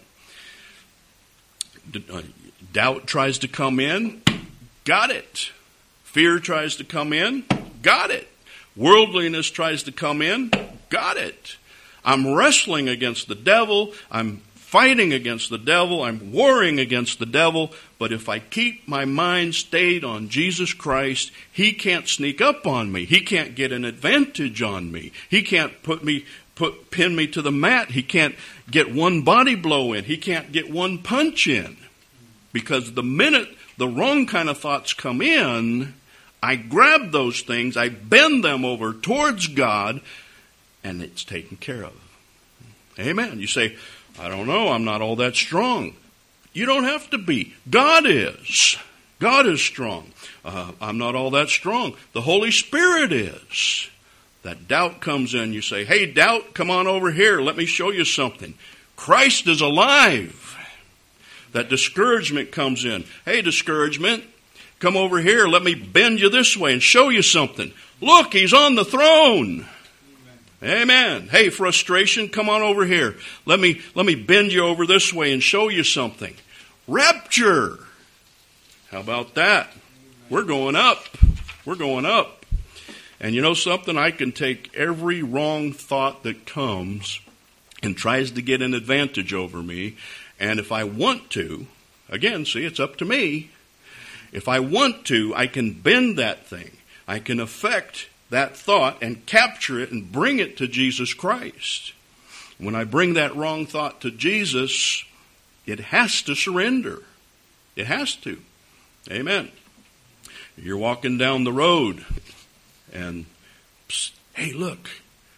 Doubt tries to come in, got it. Fear tries to come in, got it. Worldliness tries to come in, got it. I'm wrestling against the devil, I'm fighting against the devil, I'm warring against the devil, but if I keep my mind stayed on Jesus Christ, He can't sneak up on me. He can't get an advantage on me. He can't put me, put, pin me to the mat. He can't get one body blow in. He can't get one punch in. Because the minute the wrong kind of thoughts come in, I grab those things, I bend them over towards God, and it's taken care of. Amen. You say, I don't know, I'm not all that strong. You don't have to be. God is. God is strong. Uh, I'm not all that strong. The Holy Spirit is. That doubt comes in. You say, hey, doubt, come on over here. Let me show you something. Christ is alive. That discouragement comes in. Hey, discouragement, come over here. Let me bend you this way and show you something. Look, he's on the throne. Amen. Amen. Hey, frustration, come on over here. Let me, let me bend you over this way and show you something. Rapture. How about that? We're going up. We're going up. And you know something? I can take every wrong thought that comes and tries to get an advantage over me. And if I want to, again, see, it's up to me. If I want to, I can bend that thing. I can affect that thought and capture it and bring it to Jesus Christ. When I bring that wrong thought to Jesus, it has to surrender. It has to. Amen. You're walking down the road and, psst, hey, look,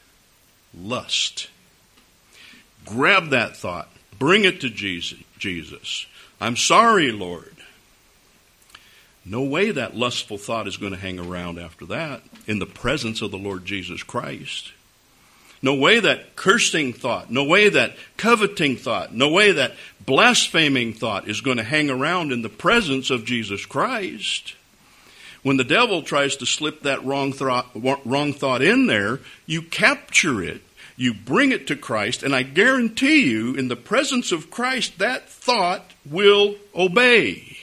lust. Grab that thought. Bring it to Jesus. I'm sorry, Lord. No way that lustful thought is going to hang around after that in the presence of the Lord Jesus Christ. No way that cursing thought, no way that coveting thought, no way that blaspheming thought is going to hang around in the presence of Jesus Christ. When the devil tries to slip that wrong thought, wrong thought in there, you capture it, you bring it to Christ, and I guarantee you, in the presence of Christ, that thought will obey.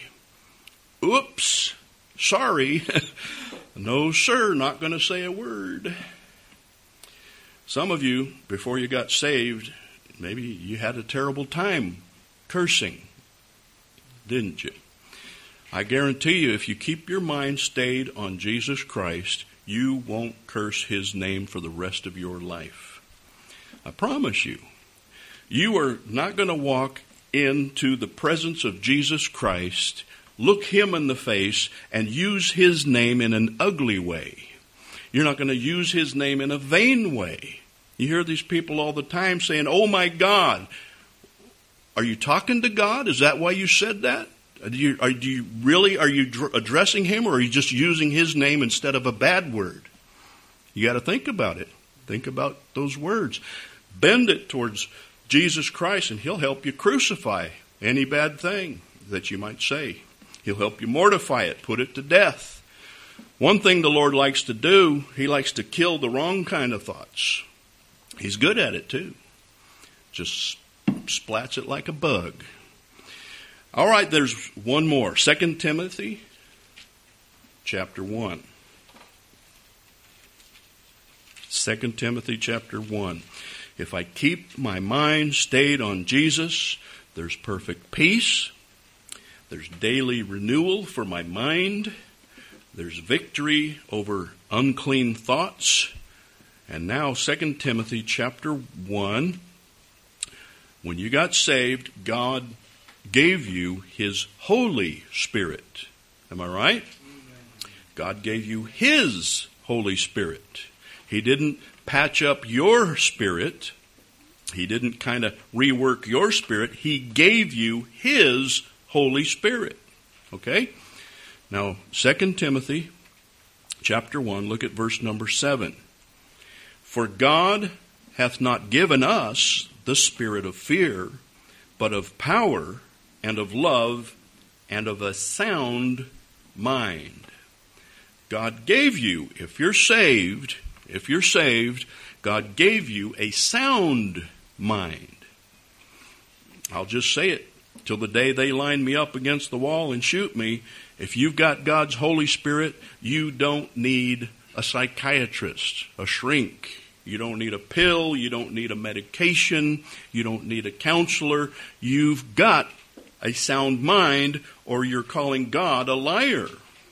Oops, sorry. No, sir, not going to say a word. Some of you, before you got saved, maybe you had a terrible time cursing, didn't you? I guarantee you, if you keep your mind stayed on Jesus Christ, you won't curse his name for the rest of your life. I promise you. You are not going to walk into the presence of Jesus Christ, look him in the face, and use his name in an ugly way. You're not going to use his name in a vain way. You hear these people all the time saying, oh my God. Are you talking to God? Is that why you said that? Do you, are, do you really, are you dr- addressing him, or are you just using his name instead of a bad word? You got to think about it. Think about those words. Bend it towards Jesus Christ, and he'll help you crucify any bad thing that you might say. He'll help you mortify it, put it to death. One thing the Lord likes to do, he likes to kill the wrong kind of thoughts. He's good at it too. Just splats it like a bug. All right, there's one more. Second Timothy chapter one. Second Timothy chapter one. If I keep my mind stayed on Jesus, there's perfect peace. There's daily renewal for my mind. There's victory over unclean thoughts. And now Second Timothy chapter one. When you got saved, God gave you his Holy Spirit. Am I right? Amen. God gave you his Holy Spirit. He didn't patch up your spirit. He didn't kind of rework your spirit. He gave you his Holy Spirit. Okay? Now, Second Timothy chapter one, look at verse number seven. For God hath not given us the spirit of fear, but of power and of love and of a sound mind. God gave you, if you're saved, if you're saved, God gave you a sound mind. I'll just say it till the day they line me up against the wall and shoot me. If you've got God's Holy Spirit, you don't need a psychiatrist, a shrink. You don't need a pill. You don't need a medication. You don't need a counselor. You've got a sound mind, or you're calling God a liar.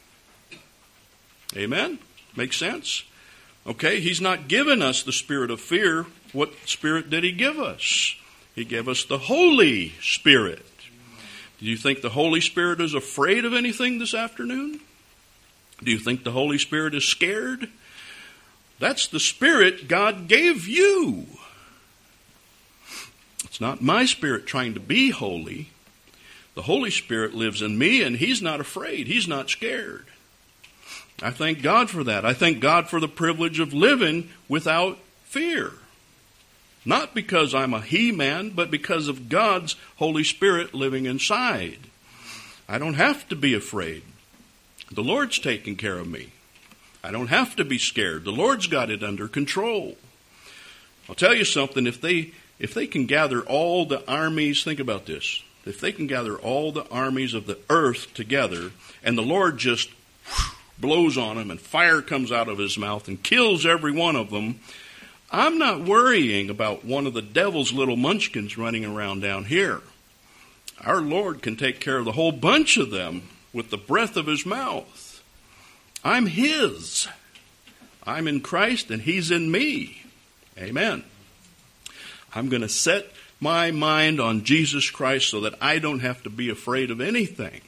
Amen? Makes sense? Okay, he's not given us the spirit of fear. What spirit did he give us? He gave us the Holy Spirit. Do you think the Holy Spirit is afraid of anything this afternoon? Do you think the Holy Spirit is scared? That's the Spirit God gave you. It's not my spirit trying to be holy. The Holy Spirit lives in me, and he's not afraid. He's not scared. I thank God for that. I thank God for the privilege of living without fear. Not because I'm a he-man, but because of God's Holy Spirit living inside. I don't have to be afraid. The Lord's taking care of me. I don't have to be scared. The Lord's got it under control. I'll tell you something, if they if they can gather all the armies, think about this, if they can gather all the armies of the earth together, and the Lord just blows on them and fire comes out of his mouth and kills every one of them, I'm not worrying about one of the devil's little munchkins running around down here. Our Lord can take care of the whole bunch of them with the breath of his mouth. I'm his. I'm in Christ and he's in me. Amen. I'm going to set my mind on Jesus Christ so that I don't have to be afraid of anything.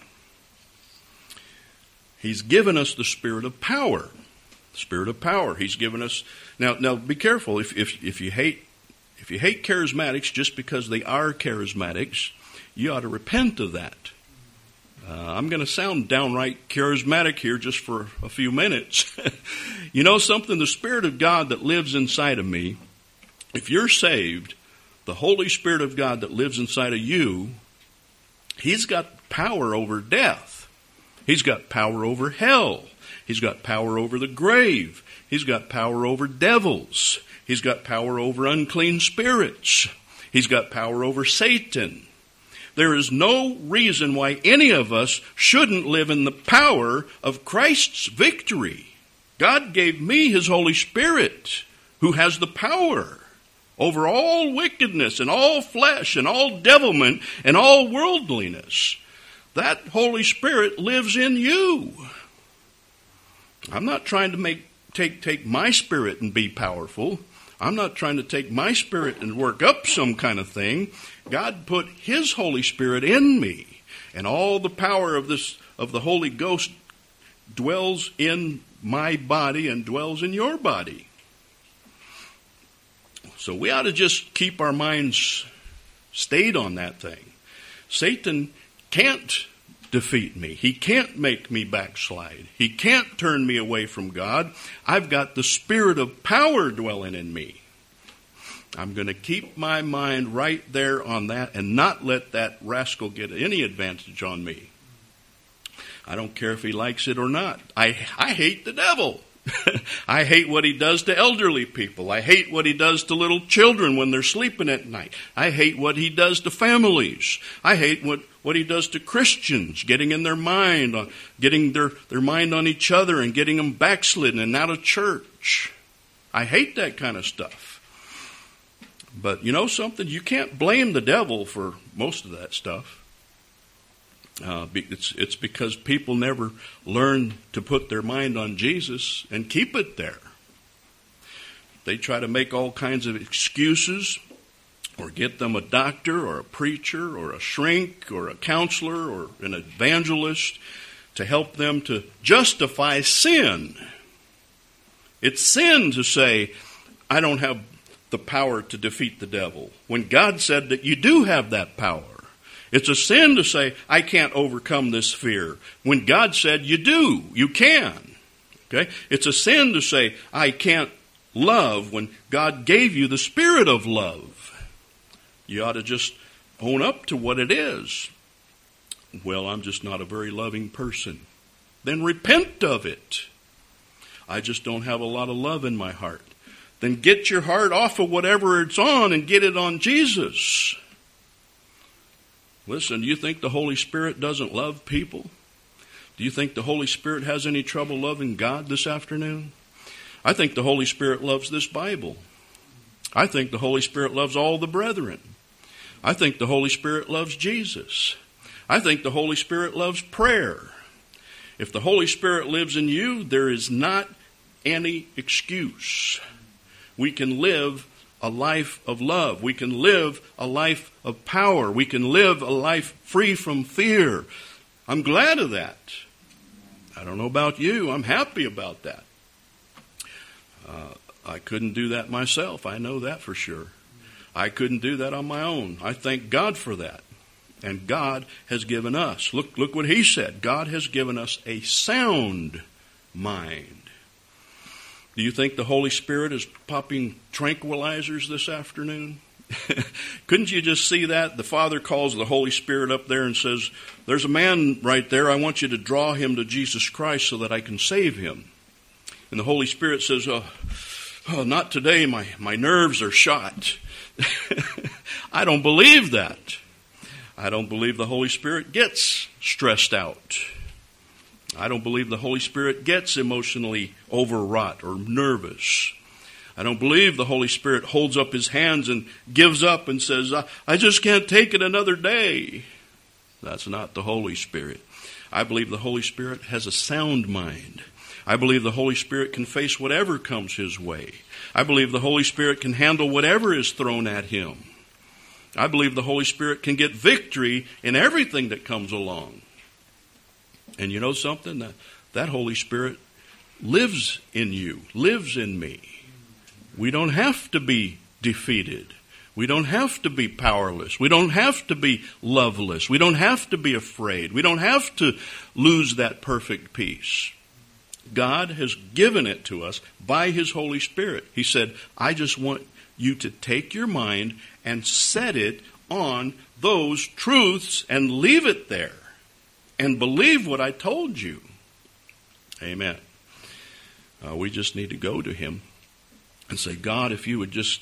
He's given us the spirit of power. Spirit of power. He's given us. Now, now be careful. If if if you hate if you hate charismatics just because they are charismatics, you ought to repent of that. Uh, I'm going to sound downright charismatic here just for a few minutes. You know something? The Spirit of God that lives inside of me, if you're saved, the Holy Spirit of God that lives inside of you, he's got power over death. He's got power over hell. He's got power over the grave. He's got power over devils. He's got power over unclean spirits. He's got power over Satan. There is no reason why any of us shouldn't live in the power of Christ's victory. God gave me his Holy Spirit, who has the power over all wickedness and all flesh and all devilment and all worldliness. That Holy Spirit lives in you. I'm not trying to make take take my spirit and be powerful. I'm not trying to take my spirit and work up some kind of thing. God put his Holy Spirit in me, and all the power of this of the Holy Ghost dwells in my body and dwells in your body. So we ought to just keep our minds stayed on that thing. Satan can't defeat me. He can't make me backslide. He can't turn me away from God. I've got the spirit of power dwelling in me. I'm going to keep my mind right there on that and not let that rascal get any advantage on me. I don't care if he likes it or not. I, I hate the devil. I hate what he does to elderly people. I hate what he does to little children when they're sleeping at night. I hate what he does to families. I hate what, what he does to Christians, getting in their mind, on, getting their, their mind on each other and getting them backslidden and out of church. I hate that kind of stuff. But you know something? You can't blame the devil for most of that stuff. Uh, it's, it's because people never learn to put their mind on Jesus and keep it there. They try to make all kinds of excuses or get them a doctor or a preacher or a shrink or a counselor or an evangelist to help them to justify sin. It's sin to say, I don't have the power to defeat the devil, when God said that you do have that power. It's a sin to say, I can't overcome this fear, when God said you do, you can. Okay? It's a sin to say, I can't love, when God gave you the spirit of love. You ought to just own up to what it is. Well, I'm just not a very loving person. Then repent of it. I just don't have a lot of love in my heart. Then get your heart off of whatever it's on and get it on Jesus. Listen, do you think the Holy Spirit doesn't love people? Do you think the Holy Spirit has any trouble loving God this afternoon? I think the Holy Spirit loves this Bible. I think the Holy Spirit loves all the brethren. I think the Holy Spirit loves Jesus. I think the Holy Spirit loves prayer. If the Holy Spirit lives in you, there is not any excuse. We can live a life of love. We can live a life of power. We can live a life free from fear. I'm glad of that. I don't know about you. I'm happy about that. Uh, I couldn't do that myself. I know that for sure. I couldn't do that on my own. I thank God for that. And God has given us. Look, look what he said. God has given us a sound mind. Do you think the Holy Spirit is popping tranquilizers this afternoon? Couldn't you just see that? The Father calls the Holy Spirit up there and says, there's a man right there. I want you to draw him to Jesus Christ so that I can save him. And the Holy Spirit says, oh, oh not today. My, my nerves are shot. I don't believe that. I don't believe the Holy Spirit gets stressed out. I don't believe the Holy Spirit gets emotionally overwrought or nervous. I don't believe the Holy Spirit holds up his hands and gives up and says, I just can't take it another day. That's not the Holy Spirit. I believe the Holy Spirit has a sound mind. I believe the Holy Spirit can face whatever comes his way. I believe the Holy Spirit can handle whatever is thrown at him. I believe the Holy Spirit can get victory in everything that comes along. And you know something? That, that Holy Spirit lives in you, lives in me. We don't have to be defeated. We don't have to be powerless. We don't have to be loveless. We don't have to be afraid. We don't have to lose that perfect peace. God has given it to us by His Holy Spirit. He said, I just want you to take your mind and set it on those truths and leave it there and believe what I told you. Amen. Uh, we just need to go to Him and say, God, if you would just,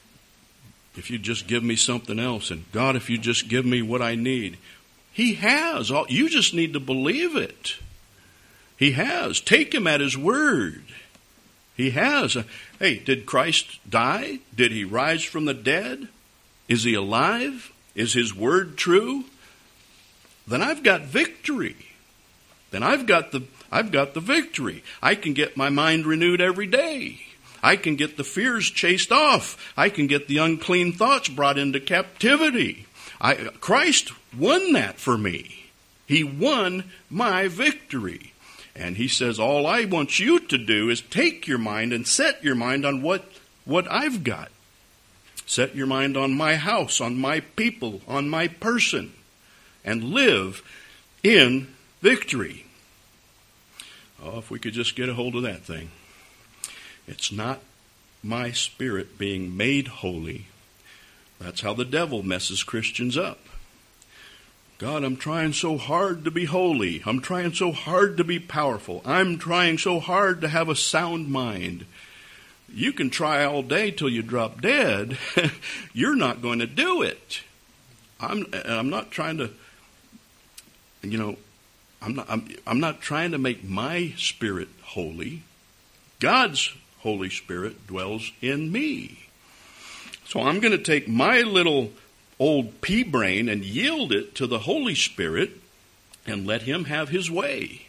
if you just give me something else, and God, if you just give me what I need. He has. All, you just need to believe it. He has. Take Him at His word. He has. Hey, did Christ die? Did He rise from the dead? Is He alive? Is His word true? Then I've got victory. Then I've got the I've got the victory. I can get my mind renewed every day. I can get the fears chased off. I can get the unclean thoughts brought into captivity. I, Christ won that for me. He won my victory. And He says, all I want you to do is take your mind and set your mind on what, what I've got. Set your mind on my house, on my people, on my person, and live in victory. Oh, if we could just get a hold of that thing. It's not my spirit being made holy. That's how the devil messes Christians up. God, I'm trying so hard to be holy. I'm trying so hard to be powerful. I'm trying so hard to have a sound mind. You can try all day till you drop dead. You're not going to do it. I'm, I'm not trying to, you know, I'm not, I'm, I'm not trying to make my spirit holy. God's Holy Spirit dwells in me. So I'm going to take my little old pea brain and yield it to the Holy Spirit and let Him have His way.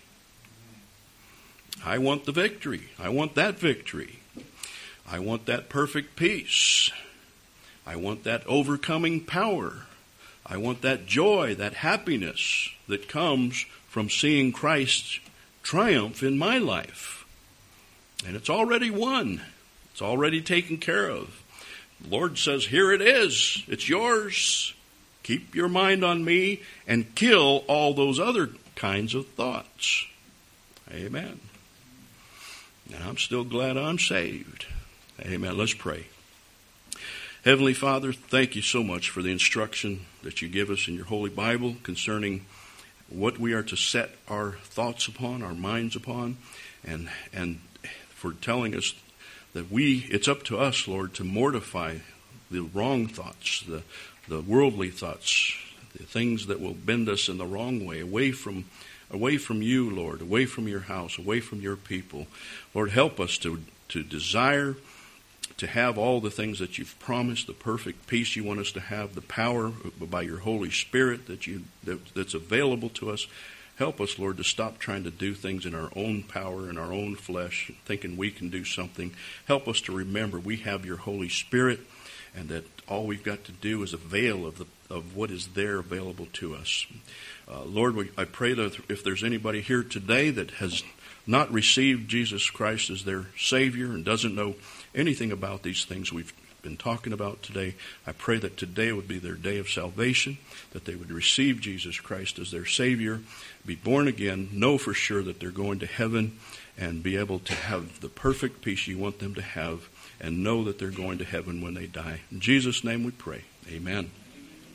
I want the victory. I want that victory. I want that perfect peace. I want that overcoming power. I want that joy, that happiness that comes from seeing Christ triumph in my life. And it's already won. It's already taken care of. The Lord says, here it is. It's yours. Keep your mind on me and kill all those other kinds of thoughts. Amen. And I'm still glad I'm saved. Amen. Let's pray. Heavenly Father, thank you so much for the instruction that you give us in your Holy Bible concerning what we are to set our thoughts upon, our minds upon, and and for telling us that we, it's up to us, Lord, to mortify the wrong thoughts, the, the worldly thoughts, the things that will bend us in the wrong way, away from, away from you, Lord, away from your house, away from your people. Lord, help us to, to desire to have all the things that you've promised, the perfect peace you want us to have, the power by your Holy Spirit that you that, that's available to us. Help us, Lord, to stop trying to do things in our own power, in our own flesh, thinking we can do something. Help us to remember we have your Holy Spirit, and that all we've got to do is avail of the of what is there available to us. Uh, Lord, we, I pray that if there's anybody here today that has not received Jesus Christ as their Savior and doesn't know anything about these things we've been talking about today. I pray that today would be their day of salvation, that they would receive Jesus Christ as their Savior, be born again, know for sure that they're going to heaven, and be able to have the perfect peace you want them to have, and know that they're going to heaven when they die. In Jesus' name we pray. Amen.